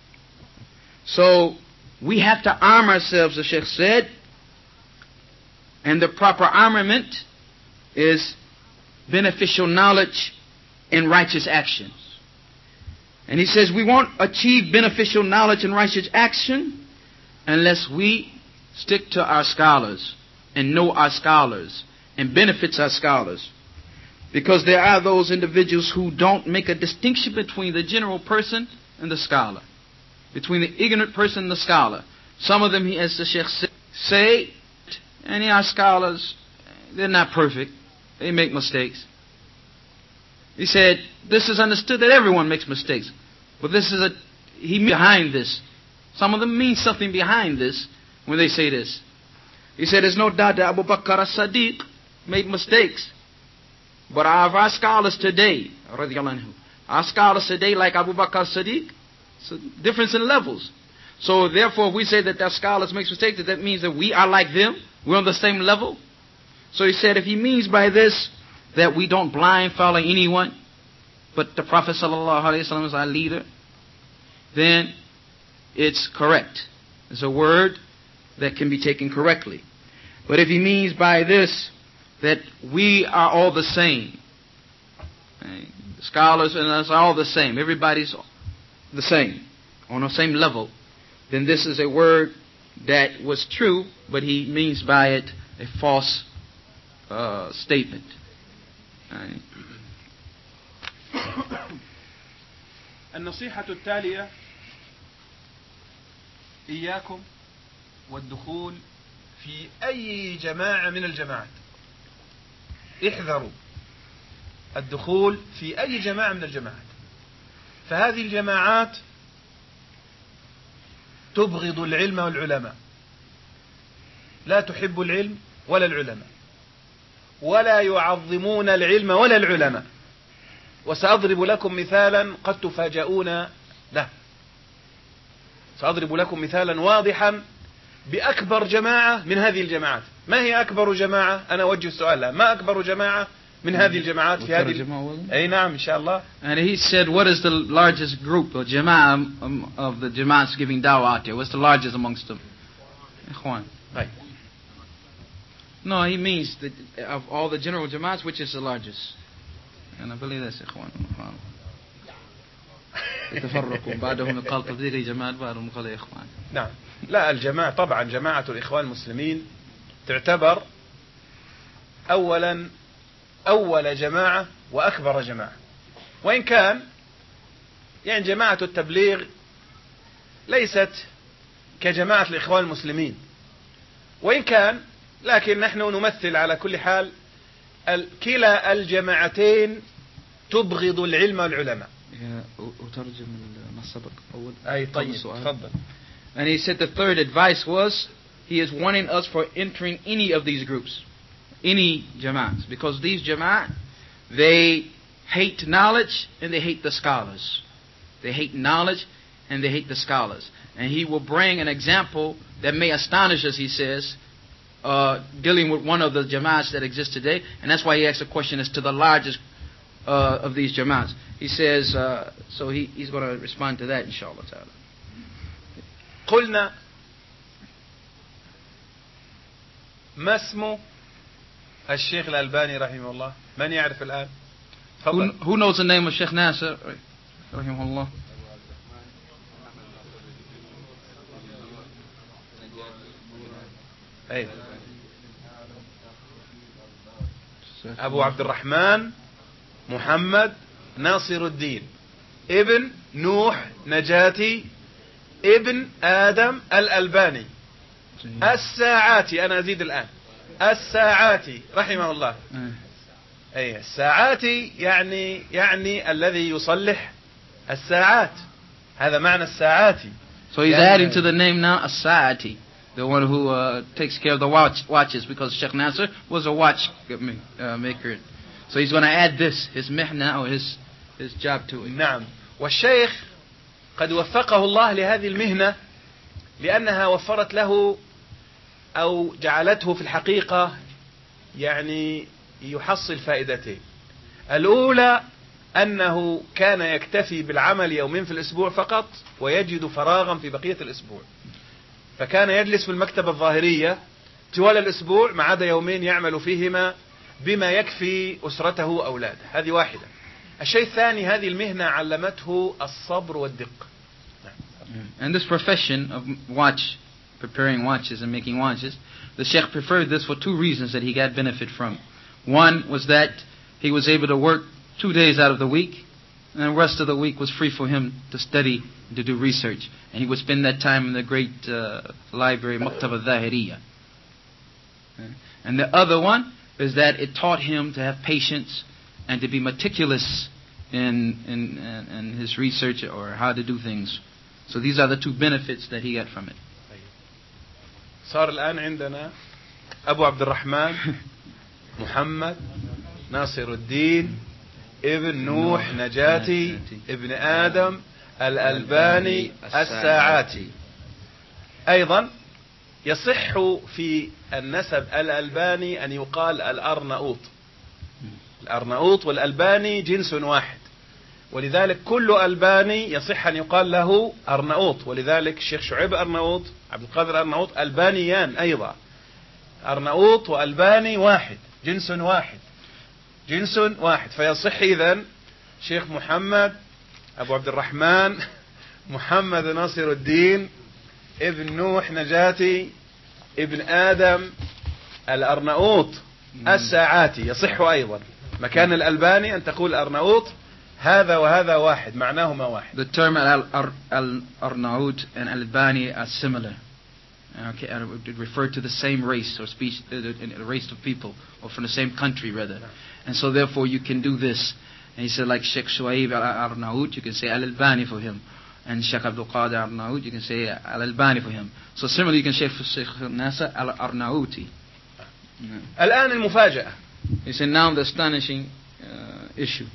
So we have to arm ourselves, the Sheikh said, and the proper armament is beneficial knowledge and righteous actions. And he says we won't achieve beneficial knowledge and righteous action unless we stick to our scholars and know our scholars and benefits our scholars. Because there are those individuals who don't make a distinction between the general person and the scholar, between the ignorant person and the scholar. Some of them, as the Sheikh say, and they are scholars, they're not perfect. They make mistakes. He said, this is understood that everyone makes mistakes. But this is a, he behind this. Some of them mean something behind this when they say this. He said, there's no doubt that Abu Bakr as-Siddiq made mistakes. But our, our scholars today, our scholars today, like Abu Bakr as-Siddiq, it's a difference in levels. So therefore, if we say that their scholars make mistakes, that means that we are like them. We're on the same level. So he said, if he means by this that we don't blind follow anyone, but the Prophet ﷺ is our leader, then it's correct. It's a word that can be taken correctly. But if he means by this that we are all the same, right? Scholars and us are all the same, everybody's the same, on the same level, then this is a word that was true, but he means by it a false uh, statement. Right. النصيحة التالية: إياكم والدخول في أي جماعة من الجماعات. احذروا الدخول في أي جماعة من الجماعات، فهذه الجماعات تبغض العلم والعلماء، لا تحب العلم ولا العلماء، ولا يعظمون العلم ولا العلماء. وسأضرب لكم مثالا قد تفاجؤون له. سأضرب لكم مثالا واضحا بأكبر جماعة من هذه الجماعات. ما هي أكبر جماعة؟ أنا أوجه السؤال لها. ما أكبر جماعة من هذه الجماعات في هذه؟ أي نعم إن شاء الله. And he said, what is the largest group or jama'ah of the jama'ahs giving dawah out there? What's the largest amongst them? Ikhwan. Right. No, he means that of all the general jama'ahs, which is the largest? And I believe that's Ikhwan. يتفرقوا بعدهم يقال تبديل جماعة بعضهم يقال إخوان. نعم. لا، الجماعة طبعا جماعة الإخوان المسلمين تعتبر أولا أول جماعة وأكبر جماعة، وإن كان يعني جماعة التبليغ ليست كجماعة الإخوان المسلمين، وإن كان لكن نحن نمثل على كل حال كلا الجماعتين تبغض العلم والعلماء. أترجم ما سبق أول. أي طيب تفضل. And he said the third advice was he is warning us for entering any of these groups, any jama'ats, because these jama'at, they hate knowledge and they hate the scholars. They hate knowledge and they hate the scholars. And he will bring an example that may astonish us, he says, uh, dealing with one of the jama'ats that exist today. And that's why he asked a question as to the largest uh, of these jama'ats. He says, uh, so he, he's going to respond to that, inshallah ta'ala. قلنا ما اسمه الشيخ الألباني رحمه الله؟ من يعرف الآن؟ who, who knows the name of Sheikh Nasser رحمه الله؟ أي أبو عبد الرحمن محمد ناصر الدين ابن نوح نجاتي ابن آدم الألباني الساعاتي. أنا أزيد الآن الساعاتي رحمه الله. أي الساعاتي يعني يعني الذي يصلح الساعات، هذا معنى الساعاتي. So he's adding to the name now as-Sa'ati, the one who uh, takes care of the watch, watches, because Sheikh Nasser was a watch uh, maker. So he's going to add this, his mihna or his his job to it. نعم. والشيخ قد وفقه الله لهذه المهنة لأنها وفرت له أو جعلته في الحقيقة يعني يحصل فائدتين. الأولى أنه كان يكتفي بالعمل يومين في الأسبوع فقط ويجد فراغا في بقية الأسبوع، فكان يجلس في المكتبة الظاهرية طوال الأسبوع ما عدا يومين يعمل فيهما بما يكفي أسرته وأولاده. هذه واحدة. الشيء الثاني، هذه المهنة علمته الصبر والدقة. And this profession of watch, preparing watches and making watches, the Sheikh preferred this for two reasons that he got benefit from. One was that he was able to work two days out of the week, and the rest of the week was free for him to study, to do research. And he would spend that time in the great uh, library, Maktab al-Zahiriyya. And the other one is that it taught him to have patience and to be meticulous in, in, in his research or how to do things. So these are the two benefits that he got from it. صار الآن عندنا أبو عبد الرحمن محمد ناصر الدين ابن نوح نجاتي ابن آدم الألباني الساعاتي. أيضا يصح في النسب الألباني أن يقال الأرناؤوط. الأرناؤوط والألباني جنس واحد، ولذلك كل ألباني يصح أن يقال له أرناؤوط. ولذلك الشيخ شعيب أرناؤوط، عبد القادر أرناؤوط ألبانيان أيضا. أرناؤوط وألباني واحد، جنس واحد، جنس واحد. فيصح إذن شيخ محمد أبو عبد الرحمن محمد ناصر الدين ابن نوح نجاتي ابن آدم الأرناؤوط الساعاتي، يصح أيضا. مكان الألباني أن تقول أرناؤوط، هذا وهذا واحد، معناهما واحد. The term al-Arnaut and al-Albani are similar. Okay, and it referred to the same race or species, a race of people, or from the same country rather. And so therefore you can do this. And he said, like Sheikh Shuaib al-Arnaut, you can say al-Albani for him. And Sheikh Abdul Qadir al-Arnaut, you can say al-Albani for him. So similarly you can say for Sheikh Nasser al-Arnauti. الآن المفاجأة. He said now the astonishing uh, issue.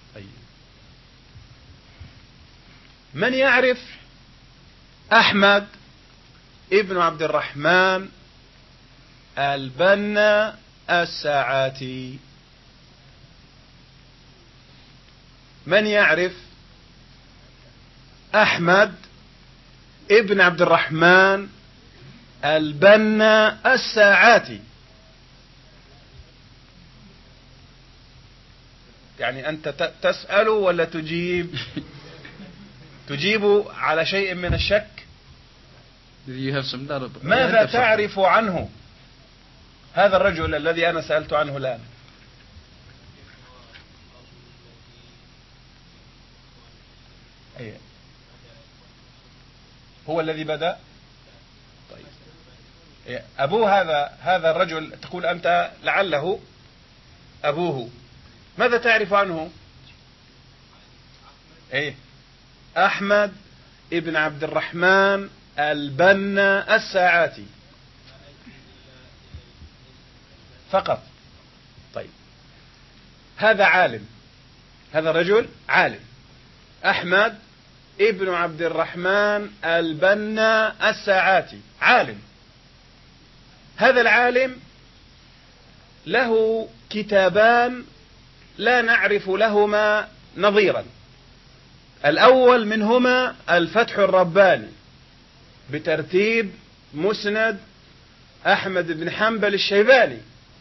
من يعرف أحمد ابن عبد الرحمن البنا الساعاتي؟ من يعرف أحمد ابن عبد الرحمن البنا الساعاتي؟ يعني أنت تسأل ولا تجيب؟ تجيب على شيء من الشك. ماذا تعرف عنه هذا الرجل الذي أنا سألت عنه الآن؟ أيه. هو الذي بدأ. طيب. أيه. أبوه هذا هذا الرجل تقول أنت لعله أبوه، ماذا تعرف عنه؟ أيه. أحمد ابن عبد الرحمن البنا الساعاتي فقط. طيب، هذا عالم، هذا رجل عالم، أحمد ابن عبد الرحمن البنا الساعاتي عالم. هذا العالم له كتابان لا نعرف لهما نظيرا. الأول منهما الفتح الرباني بترتيب مسند أحمد بن حنبل الشيباني.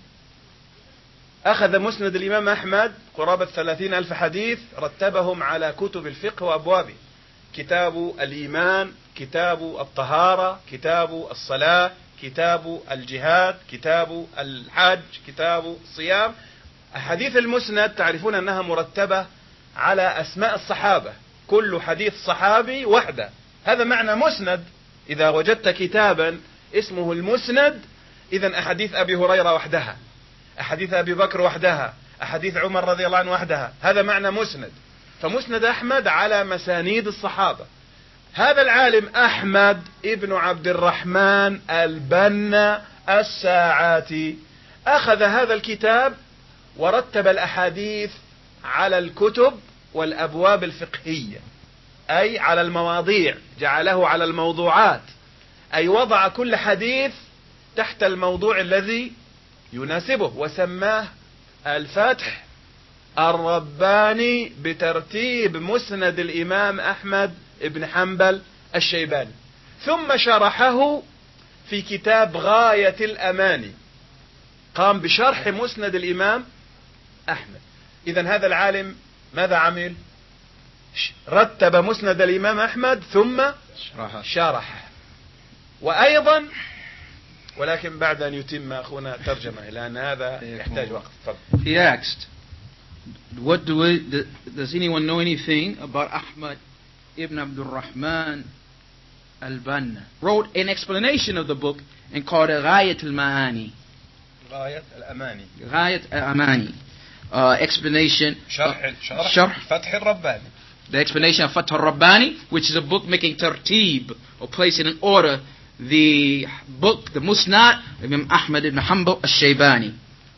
أخذ مسند الإمام أحمد قرابة ثلاثين ألف حديث، رتبهم على كتب الفقه وأبوابه: كتاب الإيمان، كتاب الطهارة، كتاب الصلاة، كتاب الجهاد، كتاب الحج، كتاب الصيام. أحاديث المسند تعرفون أنها مرتبة على أسماء الصحابة، كل حديث صحابي وحده. هذا معنى مسند. إذا وجدت كتابا اسمه المسند، إذن أحاديث أبي هريرة وحدها، أحاديث أبي بكر وحدها، أحاديث عمر رضي الله عنه وحدها، هذا معنى مسند. فمسند أحمد على مسانيد الصحابة. هذا العالم أحمد ابن عبد الرحمن البنا الساعاتي أخذ هذا الكتاب ورتب الأحاديث على الكتب والأبواب الفقهية، أي على المواضيع، جعله على الموضوعات، أي وضع كل حديث تحت الموضوع الذي يناسبه، وسماه الفتح الرباني بترتيب مسند الإمام أحمد بن حنبل الشيباني. ثم شرحه في كتاب غاية الأماني، قام بشرح مسند الإمام أحمد. إذن هذا العالم ماذا عمل؟ رتب مسند الإمام أحمد ثم شرحه. وأيضا ولكن بعد أن يتم أخونا ترجمة، لأن هذا يحتاج وقت. فضل. He asked, what do we, does anyone know anything about Ahmad ibn Abdul Rahman al-Banna? Wrote an explanation of the book and called it Ghayat al-Ma'ani. غاية الأماني. Ghayat al-Amani. Uh, explanation. شرح شرح شرح فتح الرباني. The explanation of Fath al-Rabbani, which is a book making tartib, or placing in order the book, the Musnad of Imam Ahmad ibn Hanbal al-Shaybani.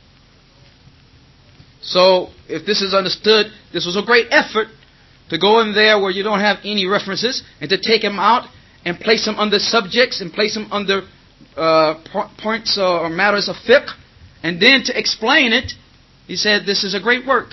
So, if this is understood, this was a great effort to go in there where you don't have any references and to take them out and place them under subjects and place them under uh, points or matters of fiqh, and then to explain it. He said this is a great work.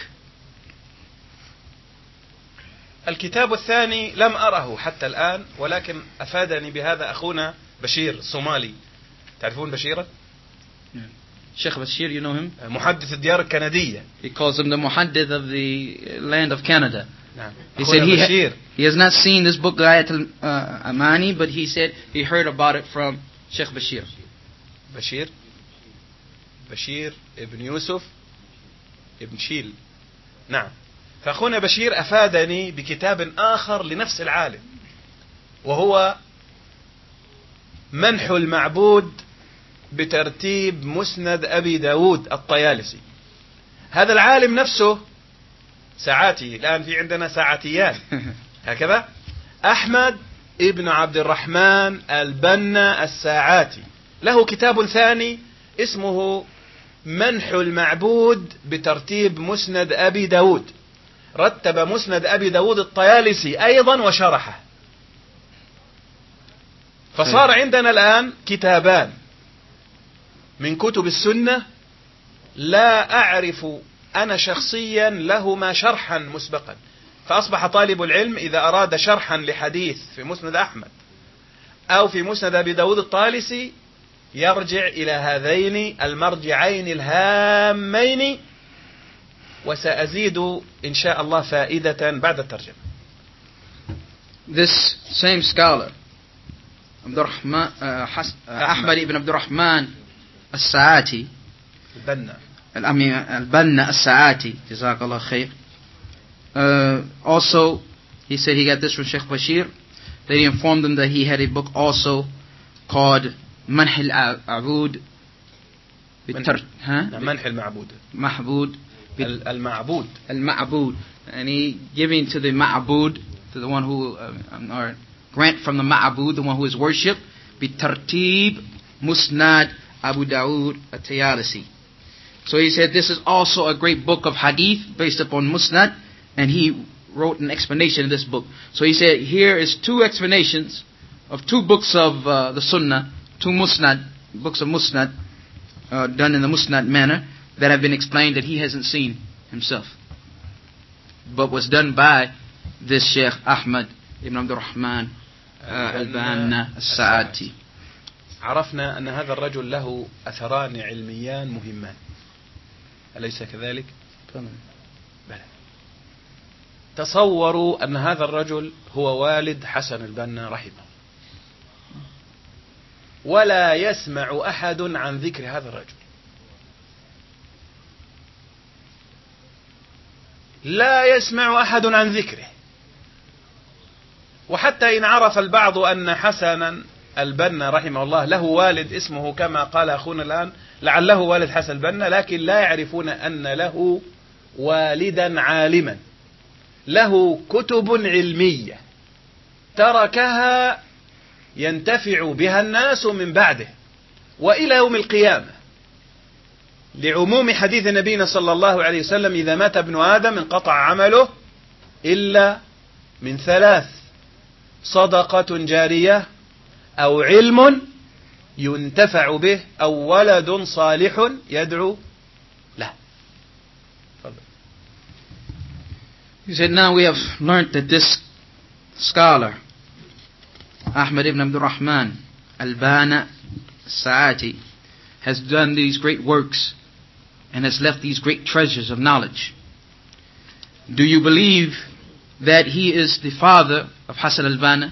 الكتاب الثاني لم أره حتى الآن، ولكن أفادني بهذا أخونا بشير الصومالي. تعرفون بشيرا؟ Sheikh Bashir, you know him? محدث الديار الكندية. He calls him the muhaddith of the land of Canada. نعم. He said he, ha- he has not seen this book Ghayat al-Amani, but he said he heard about it from Sheikh Bashir. بشير بشير ابن يوسف ابن شيل. نعم. فأخونا بشير أفادني بكتاب آخر لنفس العالم، وهو منح المعبود بترتيب مسند أبي داود الطيالسي. هذا العالم نفسه ساعاتي، الآن في عندنا ساعتيان هكذا، أحمد ابن عبد الرحمن البنا الساعاتي، له كتاب ثاني اسمه منح المعبود بترتيب مسند أبي داود. رتب مسند أبي داود الطيالسي أيضا وشرحه. فصار عندنا الآن كتابان من كتب السنة لا أعرف أنا شخصيا لهما شرحا مسبقا. فأصبح طالب العلم إذا أراد شرحا لحديث في مسند أحمد أو في مسند أبي داود الطيالسي يرجع إلى هذين المرجعين الهامين، وسأزيد إن شاء الله فائدة بعد الترجمة. This same scholar, Abdurrahman, uh, Has, uh, Ahmad ibn Abdurrahman al-Sa'ati, البنا al-Banna al-Sa'ati, Jazakallah khair. Uh, also, he said he got this from Sheikh Bashir. They informed him that he had a book also called منح العبود منح المعبود معبود المعبود المعبود and he giving to the ma'bud, to the one who uh, or grant from the ma'bud, the one who is worshipped, بترتيب مسند Abu Dawood at-Tayalisi. So he said this is also a great book of hadith based upon Musnad, and he wrote an explanation of this book. So he said here is two explanations of two books of uh, the Sunnah, two Musnad, books of Musnad, uh, done in the Musnad manner, that have been explained that he hasn't seen himself, but was done by this Sheikh Ahmad ibn Abdul Rahman al-Banna al-Sa'ati. عرفنا أن هذا الرجل له أثران علميان مهمان، أليس كذلك؟ بلى. تصوروا أن هذا الرجل هو والد حسن البنا رحمه، ولا يسمع أحد عن ذكر هذا الرجل، لا يسمع أحد عن ذكره. وحتى إن عرف البعض أن حسنا البنا رحمه الله له والد اسمه كما قال أخونا الآن، لعله والد حسن البنا، لكن لا يعرفون أن له والدا عالما له كتب علمية تركها ينتفع بها الناس من بعده وإلى يوم القيامة، لعموم حديث نبينا صلى الله عليه وسلم: إذا مات ابن آدم انقطع عمله إلا من ثلاث: صدقة جارية، أو علم ينتفع به، أو ولد صالح يدعو له. He said, now we have learned that this scholar, Ahmad ibn Abdul Rahman al-Bana Sa'ati, has done these great works and has left these great treasures of knowledge. Do you believe that he is the father of Hassan al-Banna?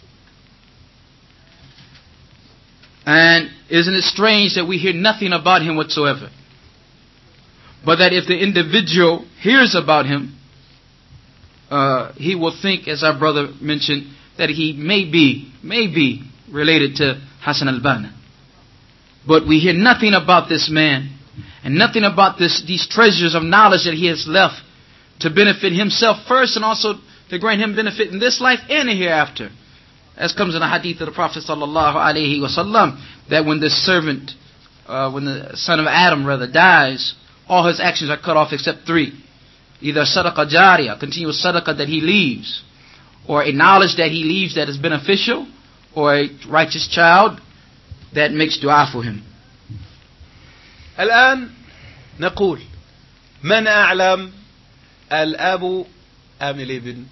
And isn't it strange that we hear nothing about him whatsoever? But that if the individual hears about him, uh, he will think, as our brother mentioned, that he may be, may be related to Hassan al-Banna. But we hear nothing about this man, and nothing about this, these treasures of knowledge that he has left to benefit himself first, and also to grant him benefit in this life and the hereafter. As comes in the hadith of the Prophet sallallahu alaihi wasallam, that when the servant, uh, when the son of Adam rather dies, all his actions are cut off except three: either sadaqah jariyah, continuous sadaqah that he leaves, or a knowledge that he leaves that is beneficial, or a righteous child that makes dua for him. الآن نقول: من أعلم، الأب أم الابن؟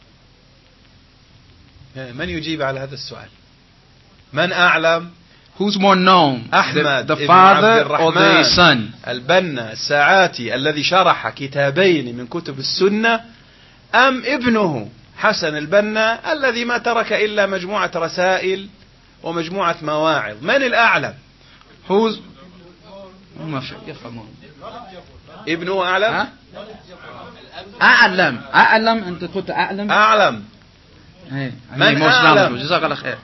من يجيب على هذا السؤال؟ من أعلم؟ Who's more known, أحمد the, the father or the son? البنا الساعاتي الذي شرح كتابين من كتب السنة، أم ابنه حسن البنا الذي ما ترك إلا مجموعة رسائل ومجموعة مواعظ؟ من الأعلم؟ Who's ابنه أعلم؟ أعلم أعلم أنت قلت أعلم أعلم من أعلم؟ جزاك الله خير.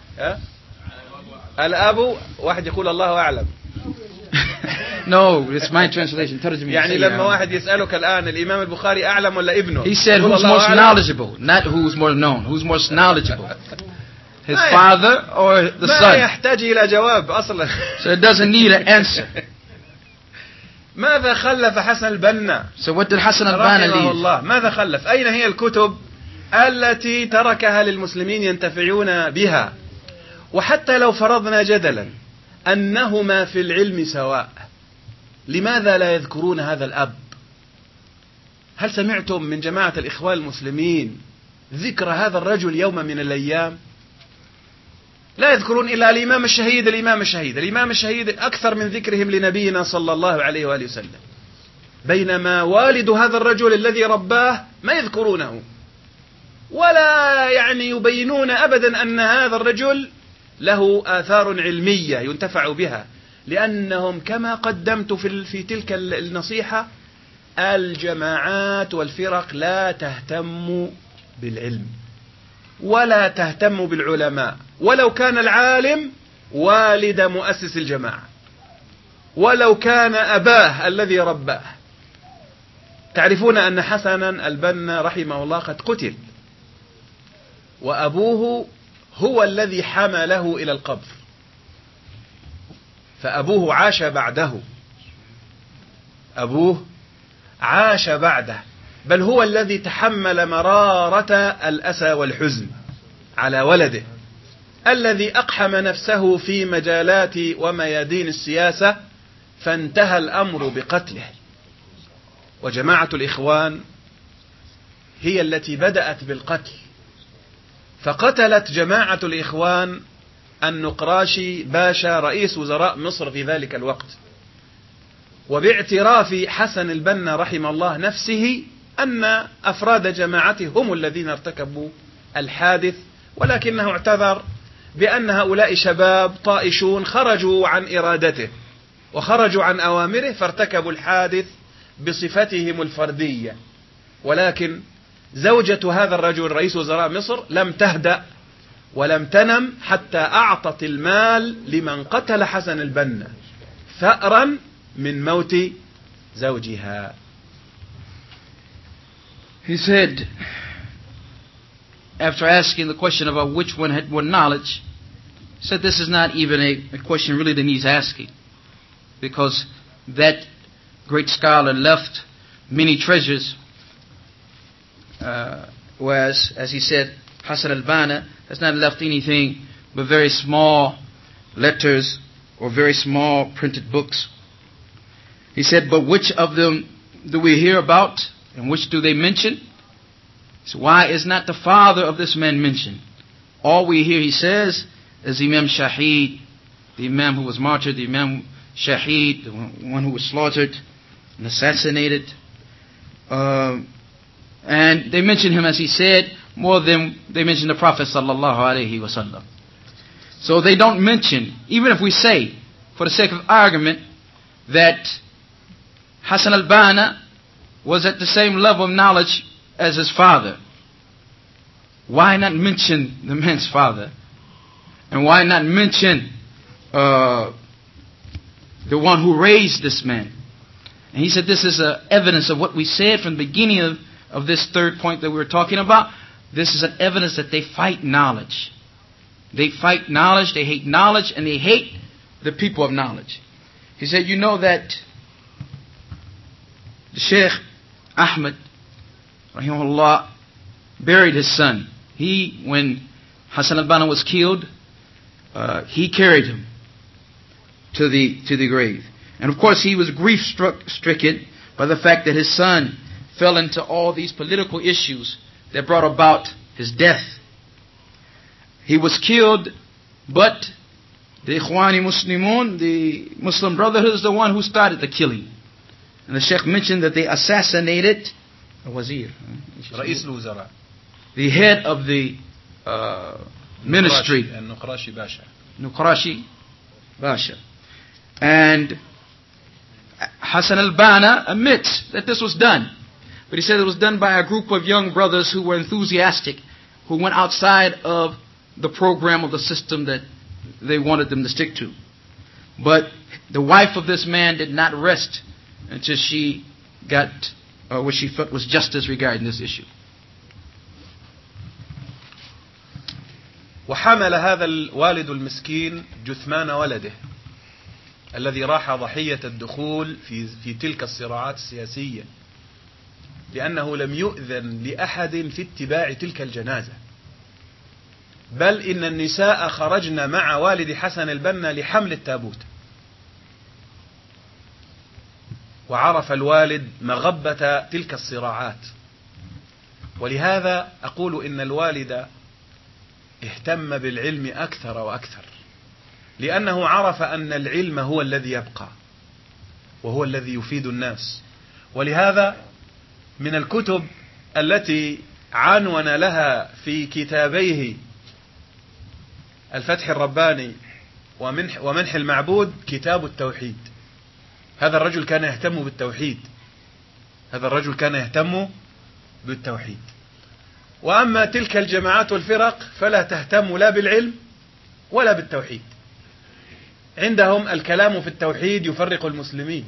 الأب واحد يقول الله أعلم. No, it's my translation. ترجمة. يعني لما واحد يسألك الآن الإمام البخاري أعلم ولا ابنه؟ He said who's most knowledgeable, not who's more known. Who's most knowledgeable? His father or the son? ما يحتاج إلى جواب أصلا. So it doesn't need an answer. ماذا خلف حسن البنا؟ So what did Hassan al-Banna leave? الله ماذا خلف؟ أين هي الكتب التي تركها للمسلمين ينتفعون بها؟ وحتى لو فرضنا جدلا أنهما في العلم سواء، لماذا لا يذكرون هذا الأب؟ هل سمعتم من جماعة الإخوان المسلمين ذكر هذا الرجل يوم من الأيام؟ لا يذكرون إلا الإمام الشهيد الإمام الشهيد الإمام الشهيد أكثر من ذكرهم لنبينا صلى الله عليه وآله وسلم، بينما والد هذا الرجل الذي رباه ما يذكرونه، ولا يعني يبينون أبدا أن هذا الرجل له آثار علمية ينتفع بها، لأنهم كما قدمت في في تلك النصيحة: الجماعات والفرق لا تهتم بالعلم ولا تهتم بالعلماء، ولو كان العالم والد مؤسس الجماعة، ولو كان أباه الذي رباه. تعرفون أن حسنا البنا رحمه الله قد قتل، وأبوه هو الذي حمله إلى القبر، فأبوه عاش بعده، أبوه عاش بعده، بل هو الذي تحمل مرارة الأسى والحزن على ولده الذي أقحم نفسه في مجالات وميادين السياسة، فانتهى الأمر بقتله. وجماعة الإخوان هي التي بدأت بالقتل، فقتلت جماعة الإخوان النقراشي باشا رئيس وزراء مصر في ذلك الوقت، وباعتراف حسن البنا رحمه الله نفسه أن أفراد جماعته هم الذين ارتكبوا الحادث، ولكنه اعتذر بأن هؤلاء شباب طائشون خرجوا عن إرادته وخرجوا عن أوامره فارتكبوا الحادث بصفتهم الفردية. ولكن زوجة هذا الرجل رئيس وزراء مصر لم تهدأ ولم تنم حتى أعطت المال لمن قتل حسن البنا ثأرا من موت زوجها. He said, after asking the question about which one had more knowledge, he said this is not even a, a question really that needs asking, because that great scholar left many treasures, uh, whereas, as he said, Hassan al-Banna has not left anything but very small letters or very small printed books. He said, but which of them do we hear about, and which do they mention? So why is not the father of this man mentioned? All we hear, he says, is Imam Shahid, the Imam who was martyred, the Imam Shahid, the one who was slaughtered and assassinated. Uh, and they mention him, as he said, more than they mention the Prophet sallallahu alaihi wasallam. So they don't mention, even if we say, for the sake of argument, that Hassan al-Banna was at the same level of knowledge as his father. Why not mention the man's father? And why not mention uh, the one who raised this man? And he said this is a evidence of what we said from the beginning of, of this third point that we were talking about. This is an evidence that they fight knowledge. They fight knowledge, they hate knowledge, and they hate the people of knowledge. He said, you know that the Sheikh Ahmed, rahimahullah, buried his son. He, when Hassan al-Banna was killed, uh, he carried him to the to the grave. And of course he was grief struck, stricken by the fact that his son fell into all these political issues that brought about his death. He was killed, but the Ikhwani Muslimun, the Muslim Brotherhood, is the one who started the killing. And the Sheikh mentioned that they assassinated a wazir, the head of the uh, ministry, Nukrashi Basha. Nukrashi Basha. And Hassan al-Banna admits that this was done. But he said it was done by a group of young brothers who were enthusiastic, who went outside of the program of the system that they wanted them to stick to. But the wife of this man did not rest until she got uh, what she felt was justice regarding this issue. وحمل هذا الوالد المسكين جثمان ولده الذي راح ضحية الدخول في في تلك الصراعات السياسية، لأنه لم يؤذن لأحد في اتباع تلك الجنازة، بل إن النساء خرجن مع والد حسن البنا لحمل التابوت. وعرف الوالد مغبة تلك الصراعات، ولهذا أقول إن الوالد اهتم بالعلم أكثر وأكثر، لأنه عرف أن العلم هو الذي يبقى وهو الذي يفيد الناس. ولهذا من الكتب التي عنون لها في كتابيه الفتح الرباني ومنح, ومنح المعبود كتاب التوحيد. هذا الرجل كان يهتم بالتوحيد، هذا الرجل كان يهتم بالتوحيد. وأما تلك الجماعات والفرق فلا تهتم لا بالعلم ولا بالتوحيد. عندهم الكلام في التوحيد يفرق المسلمين،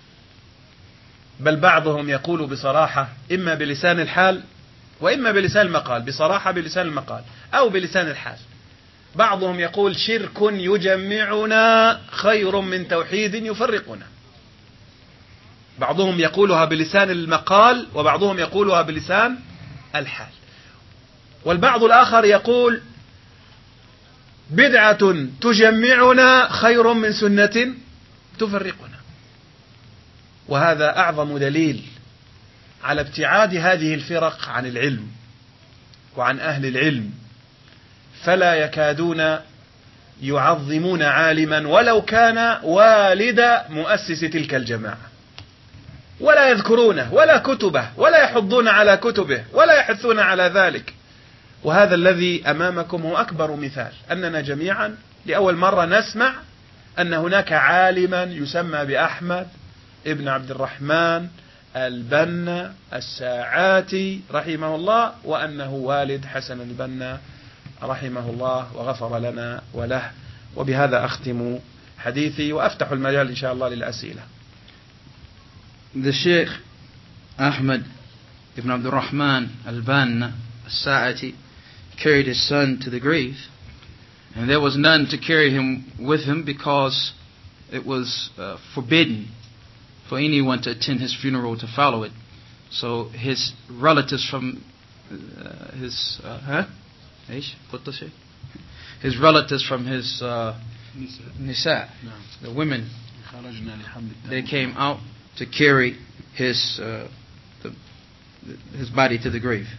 بل بعضهم يقول بصراحة إما بلسان الحال وإما بلسان المقال، بصراحة بلسان المقال أو بلسان الحال. بعضهم يقول شرك يجمعنا خير من توحيد يفرقنا. بعضهم يقولها بلسان المقال وبعضهم يقولها بلسان الحال. والبعض الآخر يقول بدعة تجمعنا خير من سنة تفرقنا. وهذا أعظم دليل على ابتعاد هذه الفرق عن العلم وعن أهل العلم، فلا يكادون يعظمون عالما ولو كان والد مؤسس تلك الجماعة، ولا يذكرونه ولا كتبه ولا يحضون على كتبه ولا يحثون على ذلك. وهذا الذي أمامكم هو أكبر مثال، أننا جميعا لأول مرة نسمع أن هناك عالما يسمى بأحمد ابن عبد الرحمن البنا الساعاتي رحمه الله، وأنه والد حسن البنا رحمه الله وغفر لنا وله. وبهذا أختم حديثي وأفتح المجال إن شاء الله للأسئلة. The Sheikh Ahmed Ibn Abdul Rahman al-Banna al-Sa'ati carried his son to the grave, and there was none to carry him with him because it was uh, forbidden for anyone to attend his funeral to follow it. So his relatives from uh, his uh, huh? his relatives from his uh, nisa, the women, they came out to carry his uh, the, his body to the grave.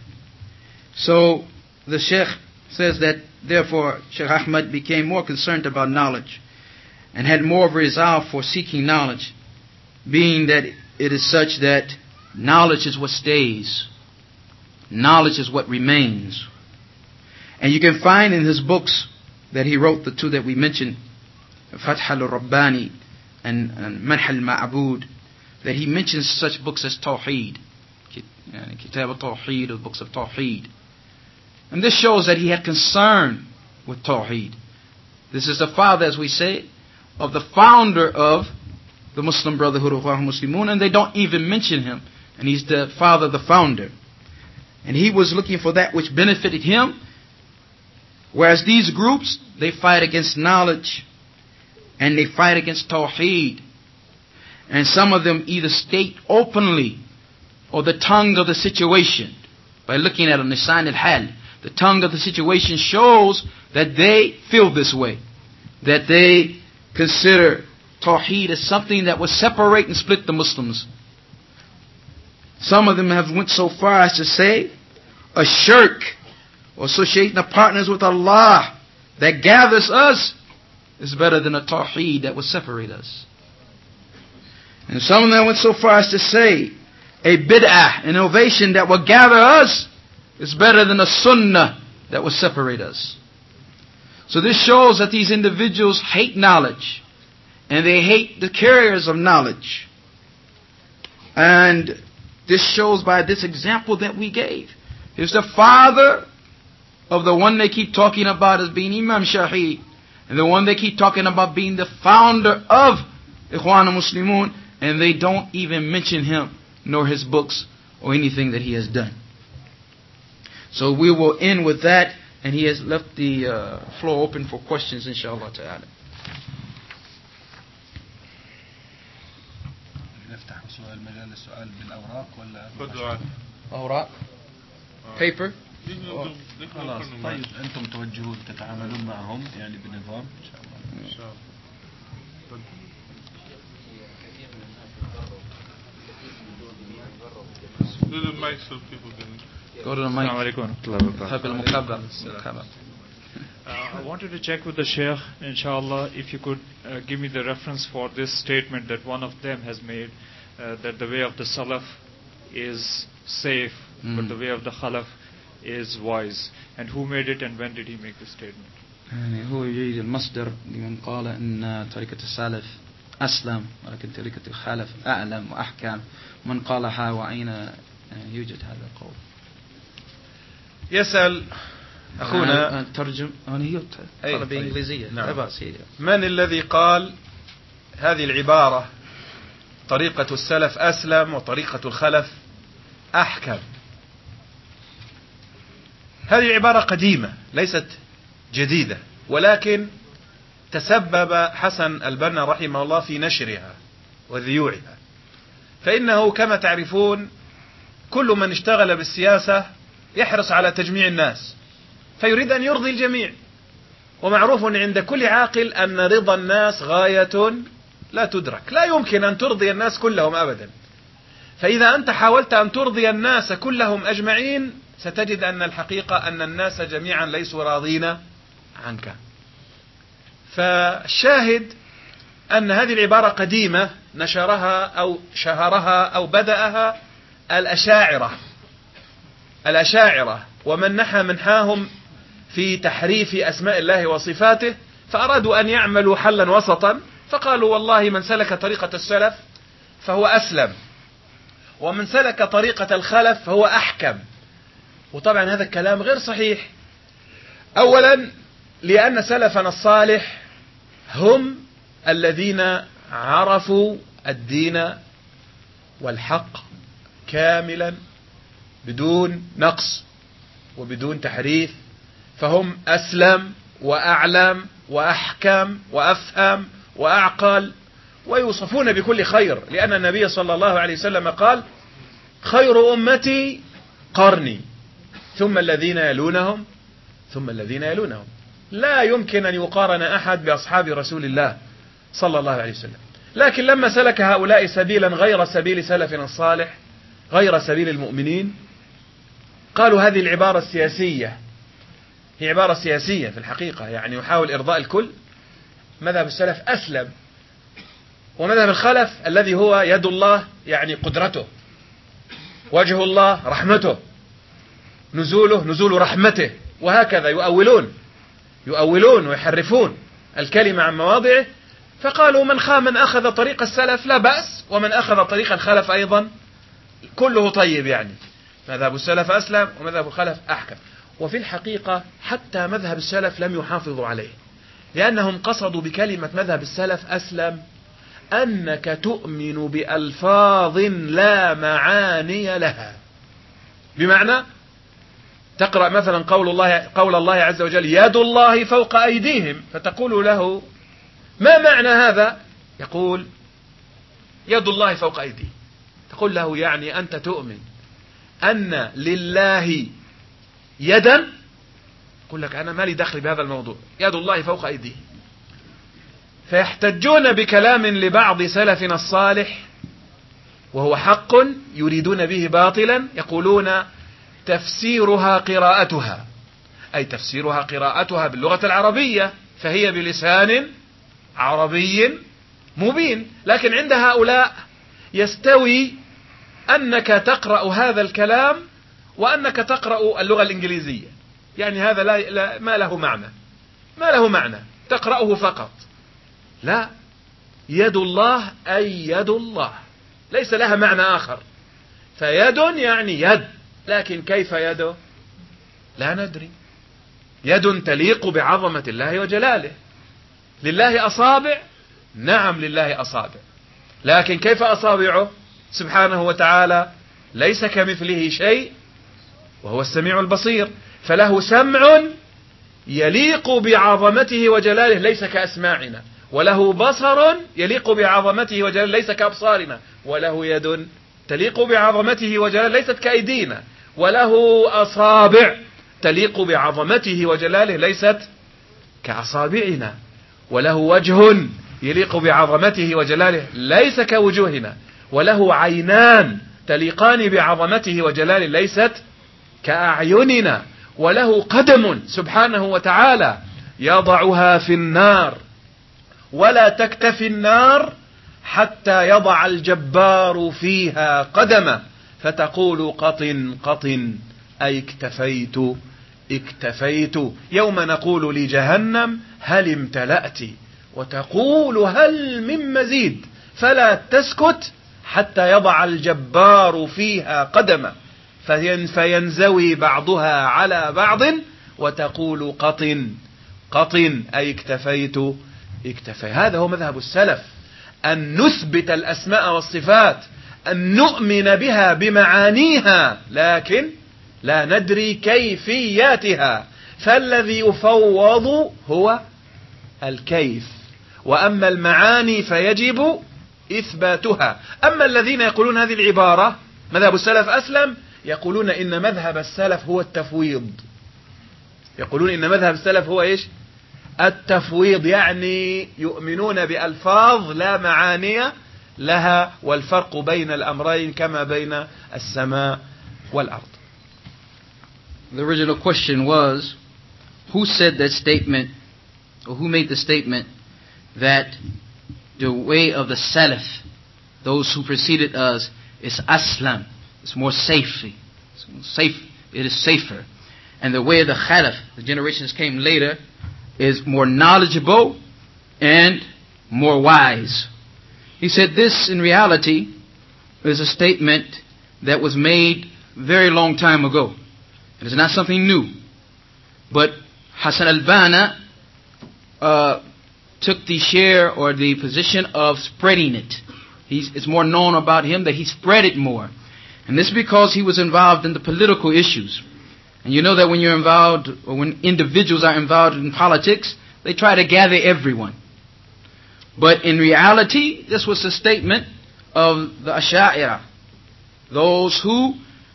So the Sheikh says that therefore Sheikh Ahmad became more concerned about knowledge and had more of a resolve for seeking knowledge, being that it is such that knowledge is what stays, knowledge is what remains. And you can find in his books that he wrote, the two that we mentioned, Fath al-Rabbani and, and Manh al-Ma'bud, that he mentions such books as Tawheed, Kitab al-Tawheed, or books of Tawheed. And this shows that he had concern with Tawheed. This is the father, as we say, of the founder of the Muslim Brotherhood of Ikhwan Muslimun, and they don't even mention him. And he's the father, the founder. And he was looking for that which benefited him, whereas these groups, they fight against knowledge and they fight against Tawheed. And some of them either state openly or the tongue of the situation by looking at a Nisan al-Hal. The tongue of the situation shows that they feel this way, that they consider Tawheed as something that will separate and split the Muslims. Some of them have went so far as to say a shirk, or associating the partners with Allah that gathers us, is better than a Tawheed that will separate us. And some of them went so far as to say a bid'ah, an innovation that will gather us, is better than a sunnah that will separate us. So this shows that these individuals hate knowledge, and they hate the carriers of knowledge. And this shows by this example that we gave. Here's the father of the one they keep talking about as being Imam Shahi, and the one they keep talking about being the founder of Ikhwan Muslimun, and they don't even mention him, nor his books, or anything that he has done. So we will end with that, and he has left the uh, floor open for questions, inshallah ta'ala. نفتح سؤال مجال السؤال بالأوراق ولا أوراق paper. خلاص طيب أنتم توجهون تتعاملون معهم يعني بنظام إن شاء الله. إن شاء الله. Go to the mic. Uh, I wanted to check with the Shaykh, inshallah, if you could uh, give me the reference for this statement that one of them has made, uh, that the way of the Salaf is safe, mm. but the way of the Khalaf is wise. And who made it and when did he make the statement? يعني هو يريد المصدر لمن قال إن طريقة السلف أسلم ولكن طريقة الخلف أعلم وأحكم من قالها وأين يوجد هذا القول. يسأل أخونا ترجم أنا هي طلب إنجليزية. نعم. من الذي قال هذه العبارة طريقة السلف أسلم وطريقة الخلف أحكم؟ هذه العبارة قديمة ليست جديدة، ولكن تسبب حسن البنا رحمه الله في نشرها وذيوعها. فإنه كما تعرفون كل من اشتغل بالسياسة يحرص على تجميع الناس، فيريد أن يرضي الجميع، ومعروف عند كل عاقل أن رضا الناس غاية لا تدرك، لا يمكن أن ترضي الناس كلهم أبدا. فإذا أنت حاولت أن ترضي الناس كلهم أجمعين ستجد أن الحقيقة أن الناس جميعا ليسوا راضين عنك. فالشاهد أن هذه العبارة قديمة نشرها أو شهرها أو بدأها الأشاعرة الأشاعرة ومن نحى منحاهم في تحريف أسماء الله وصفاته، فأرادوا أن يعملوا حلا وسطا، فقالوا والله من سلك طريقة السلف فهو أسلم، ومن سلك طريقة الخلف فهو أحكم. وطبعا هذا الكلام غير صحيح. أولا لأن سلفنا الصالح هم الذين عرفوا الدين والحق كاملا بدون نقص وبدون تحريف، فهم أسلم وأعلم وأحكم وأفهم وأعقل، ويوصفون بكل خير، لأن النبي صلى الله عليه وسلم قال: خير أمتي قرني ثم الذين يلونهم ثم الذين يلونهم. لا يمكن أن يقارن أحد بأصحاب رسول الله صلى الله عليه وسلم. لكن لما سلك هؤلاء سبيلا غير سبيل سلفنا الصالح، غير سبيل المؤمنين، قالوا هذه العبارة السياسية هي عبارة سياسية في الحقيقة، يعني يحاول إرضاء الكل. مذهب السلف أسلم، ومذهب الخلف الذي هو يد الله يعني قدرته، وجه الله رحمته، نزوله نزول رحمته، وهكذا يؤولون يؤولون ويحرفون الكلمة عن مواضعه. فقالوا من خا من أخذ طريق السلف لا بأس، ومن أخذ طريق الخلف أيضا كله طيب. يعني مذهب السلف أسلم ومذهب الخلف أحكم. وفي الحقيقة حتى مذهب السلف لم يحافظوا عليه، لأنهم قصدوا بكلمة مذهب السلف أسلم أنك تؤمن بألفاظ لا معاني لها. بمعنى تقرأ مثلا قول الله قول الله عز وجل: يد الله فوق أيديهم، فتقول له: ما معنى هذا؟ يقول: يد الله فوق أيديهم. تقول له: يعني أنت تؤمن أن لله يدا؟ يقول لك: أنا ما لي دخل بهذا الموضوع، يد الله فوق أيديهم. فيحتجون بكلام لبعض سلفنا الصالح وهو حق يريدون به باطلا، يقولون: تفسيرها قراءتها، أي تفسيرها قراءتها باللغة العربية، فهي بلسان عربي مبين. لكن عند هؤلاء يستوي أنك تقرأ هذا الكلام وأنك تقرأ اللغة الإنجليزية، يعني هذا لا, لا ما له معنى ما له معنى تقرأه فقط. لا، يد الله أي يد الله، ليس لها معنى آخر. فيد يعني يد، لكن كيف يده لا ندري. يد تليق بعظمة الله وجلاله. لله أصابع، نعم لله أصابع، لكن كيف أصابعه سبحانه وتعالى؟ ليس كمثله شيء وهو السميع البصير. فله سمع يليق بعظمته وجلاله ليس كأسماعنا، وله بصر يليق بعظمته وجلاله ليس كأبصارنا، وله يد تليق بعظمته وجلاله ليست كأيدينا، وله أصابع تليق بعظمته وجلاله ليست كأصابعنا، وله وجه يليق بعظمته وجلاله ليس كوجوهنا، وله عينان تليقان بعظمته وجلاله ليست كأعيننا، وله قدم سبحانه وتعالى يضعها في النار ولا تكتفي النار حتى يضع الجبار فيها قدمه فتقول: قطن قطن، أي اكتفيت اكتفيت. يوم نقول لجهنم: هل امتلأت؟ وتقول: هل من مزيد؟ فلا تسكت حتى يضع الجبار فيها قدمه فينزوي بعضها على بعض وتقول: قطن قطن، أي اكتفيت اكتفي. هذا هو مذهب السلف، أن نثبت الأسماء والصفات، أن نؤمن بها بمعانيها، لكن لا ندري كيفياتها. فالذي يفوض هو الكيف، وأما المعاني فيجب إثباتها. أما الذين يقولون هذه العبارة مذهب السلف أسلم، يقولون إن مذهب السلف هو التفويض. يقولون إن مذهب السلف هو إيش؟ التفويض، يعني يؤمنون بألفاظ لا معاني لها، والفرق بين الأمرين كما بين السماء والأرض. The original question was, who said that statement, or who made the statement that the way of the Salaf, those who preceded us, is Aslam, it's more safely, it's more safe, it is safer, and the way of the Khalaf, the generations came later, is more knowledgeable and more wise. He said this in reality is a statement that was made very long time ago. It is not something new. But Hassan al-Banna uh, took the share or the position of spreading it. He's, it's more known about him that he spread it more. And this is because he was involved in the political issues. And you know that when you're involved, or when individuals are involved in politics, they try to gather everyone. But in reality, this was a statement of the Asha'ira, those who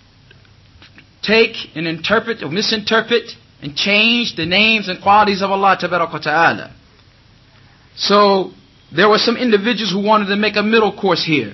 take and interpret or misinterpret and change the names and qualities of Allah Ta'ala. So there were some individuals who wanted to make a middle course here.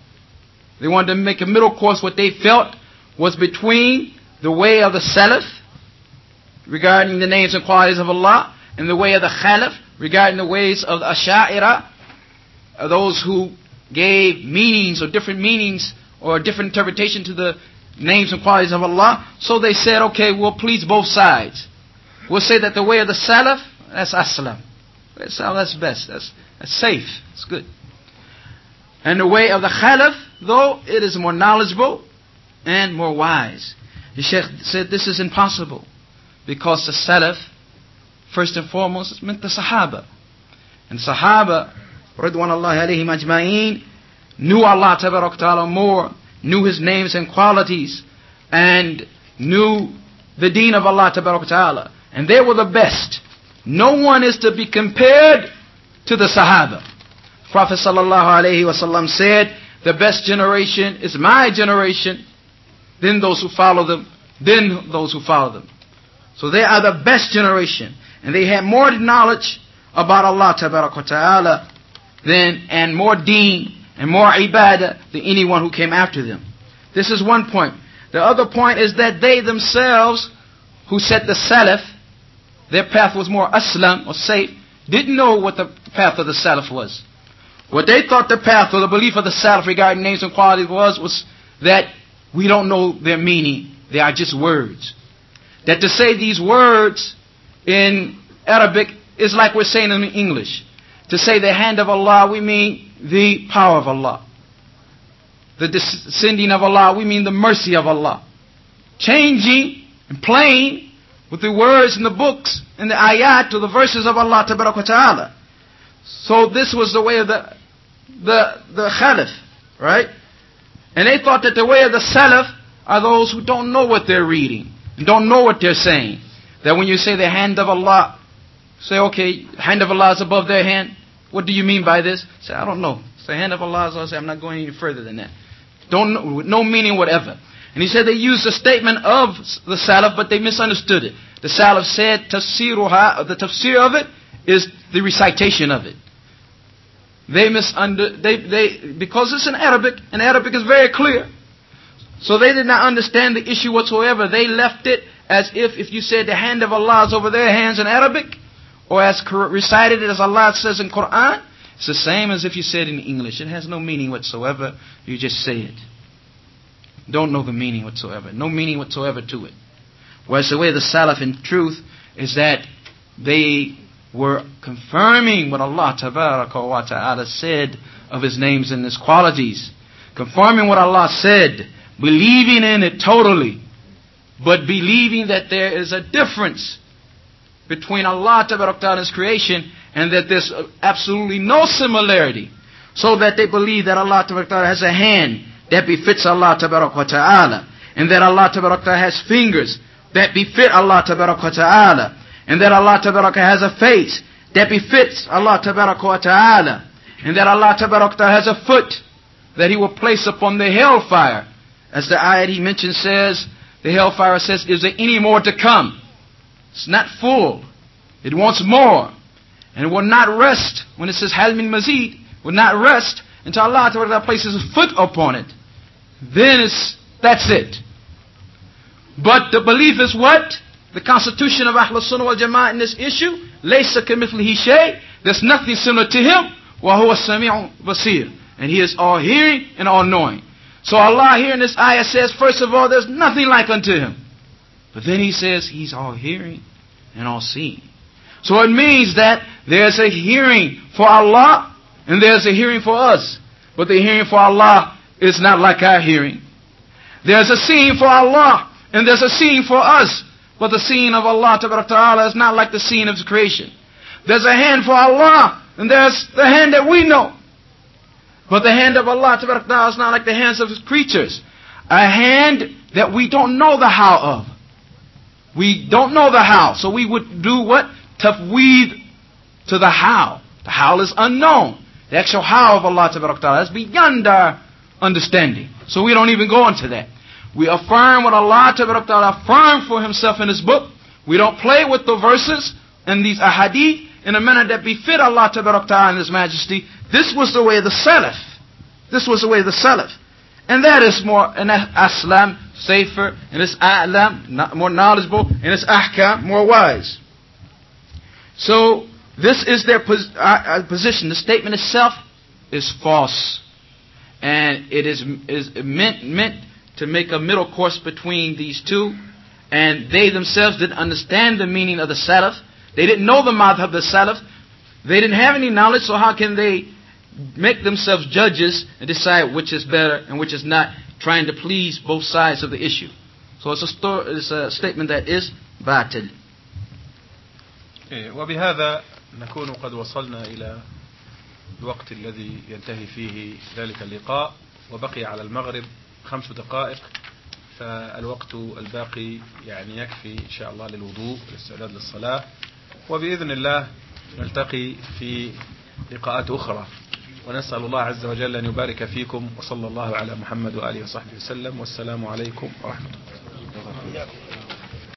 They wanted to make a middle course, what they felt was between the way of the Salaf regarding the names and qualities of Allah, and the way of the Khalaf regarding the ways of the Asha'ira, those who gave meanings or different meanings or different interpretation to the names and qualities of Allah. So they said, okay, we'll please both sides. We'll say that the way of the Salaf, that's Aslam. That's, that's best. That's, that's safe. It's good. And the way of the Khalaf, though, it is more knowledgeable and more wise. The Shaykh said this is impossible, because the Salaf, first and foremost, meant the Sahaba. And Sahaba, Ridwanullahi alayhim ajma'een, knew Allah Ta'ala more, knew His names and qualities, and knew the deen of Allah Ta'ala. And they were the best. No one is to be compared to the Sahaba. Prophet Sallallahu Alaihi Wasallam said, the best generation is my generation, then those who follow them, then those who follow them. So they are the best generation. And they had more knowledge about Allah Ta'ala than, and more deen and more ibadah than anyone who came after them. This is one point. The other point is that they themselves, who said the Salaf, their path was more aslam or safe, didn't know what the path of the Salaf was. What they thought the path or the belief of the Salaf regarding names and qualities was, was that we don't know their meaning. They are just words. That to say these words in Arabic is like we're saying in English. To say the hand of Allah, we mean the power of Allah. The descending of Allah, we mean the mercy of Allah. Changing and playing with the words in the books and the ayat to the verses of Allah Ta'ala. So this was the way of the the the Khalaf, right? And they thought that the way of the Salaf are those who don't know what they're reading and don't know what they're saying. That when you say the hand of Allah, say, okay, hand of Allah is above their hand. What do you mean by this? Say, I don't know. It's the hand of Allah. So I say, I'm not going any further than that. Don't know, with no meaning whatever. And he said they used the statement of the Salaf, but they misunderstood it. The Salaf said, tafsiruha, the tafsir of it is the recitation of it. They misunder, they, they, because it's in Arabic, and Arabic is very clear. So they did not understand the issue whatsoever. They left it as if, if you said the hand of Allah is over their hands in Arabic, or as recited it as Allah says in Quran, it's the same as if you said it in English. It has no meaning whatsoever. You just say it. Don't know the meaning whatsoever. No meaning whatsoever to it. Whereas the way of the Salaf in truth is that they were confirming what Allah Ta'ala said of His names and His qualities. Confirming what Allah said. Believing in it totally. But believing that there is a difference between Allah Ta'ala and His creation, and that there's absolutely no similarity. So that they believe that Allah Ta'ala has a hand that befits Allah Ta'ala, and that Allah Ta'ala has fingers that befit Allah Ta'ala, and that Allah Ta'ala has a face that befits Allah Ta'ala, and that Allah Ta'ala has a foot that He will place upon the hellfire. As the ayat He mentioned says, the hellfire says, is there any more to come? It's not full. It wants more. And it will not rest. When it says hal min mazid, will not rest until Allah Ta'ala places His foot upon it. Then it's, that's it. But the belief is what? The constitution of Ahlul Sunnah wal Jama'ah in this issue, laysa kamithlihi shay, there's nothing similar to Him, wa huwa as-sami'u basir, and He is all hearing and all knowing. So Allah here in this ayah says, first of all, there's nothing like unto Him. But then He says He's all hearing and all seeing. So it means that there's a hearing for Allah and there's a hearing for us. But the hearing for Allah is not like our hearing. There's a seeing for Allah and there's a seeing for us. But the seeing of Allah Ta'ala is not like the seeing of His creation. There's a hand for Allah and there's the hand that we know. But the hand of Allah Ta'ala is not like the hands of His creatures. a hand that we don't know the how of. We don't know the how. So we would do what? Tafweed to the how. The how is unknown. The actual how of Allah Ta'ala is beyond our understanding. So we don't even go into that. We affirm what Allah Ta'ala affirmed for Himself in His book. We don't play with the verses and these ahadith in a manner that befit Allah Ta'ala and His Majesty. This was the way of the Salaf. This was the way of the Salaf. And that is more, and aslam, safer, and it's a'lam, more knowledgeable, and it's ahkam, more wise. So, this is their pos- uh, position. The statement itself is false. And it is, is meant, meant to make a middle course between these two. And they themselves didn't understand the meaning of the Salaf. They didn't know the madhab of the Salaf. They didn't have any knowledge, so how can they make themselves judges and decide which is better and which is not, trying to please both sides of the issue? So it's a, story, it's a statement that is batil. وبهذا نكون قد وصلنا إلى الوقت الذي ينتهي فيه ذلك اللقاء، وبقي على المغرب خمس دقائق، فالوقت الباقي يعني يكفي إن شاء الله للوضوء والاستعداد للصلاة، وبإذن الله نلتقي في لقاءات أخرى، ونسأل الله عز وجل أن يبارك فيكم، وصلى الله على محمد وآله وصحبه وسلم، والسلام عليكم ورحمة الله.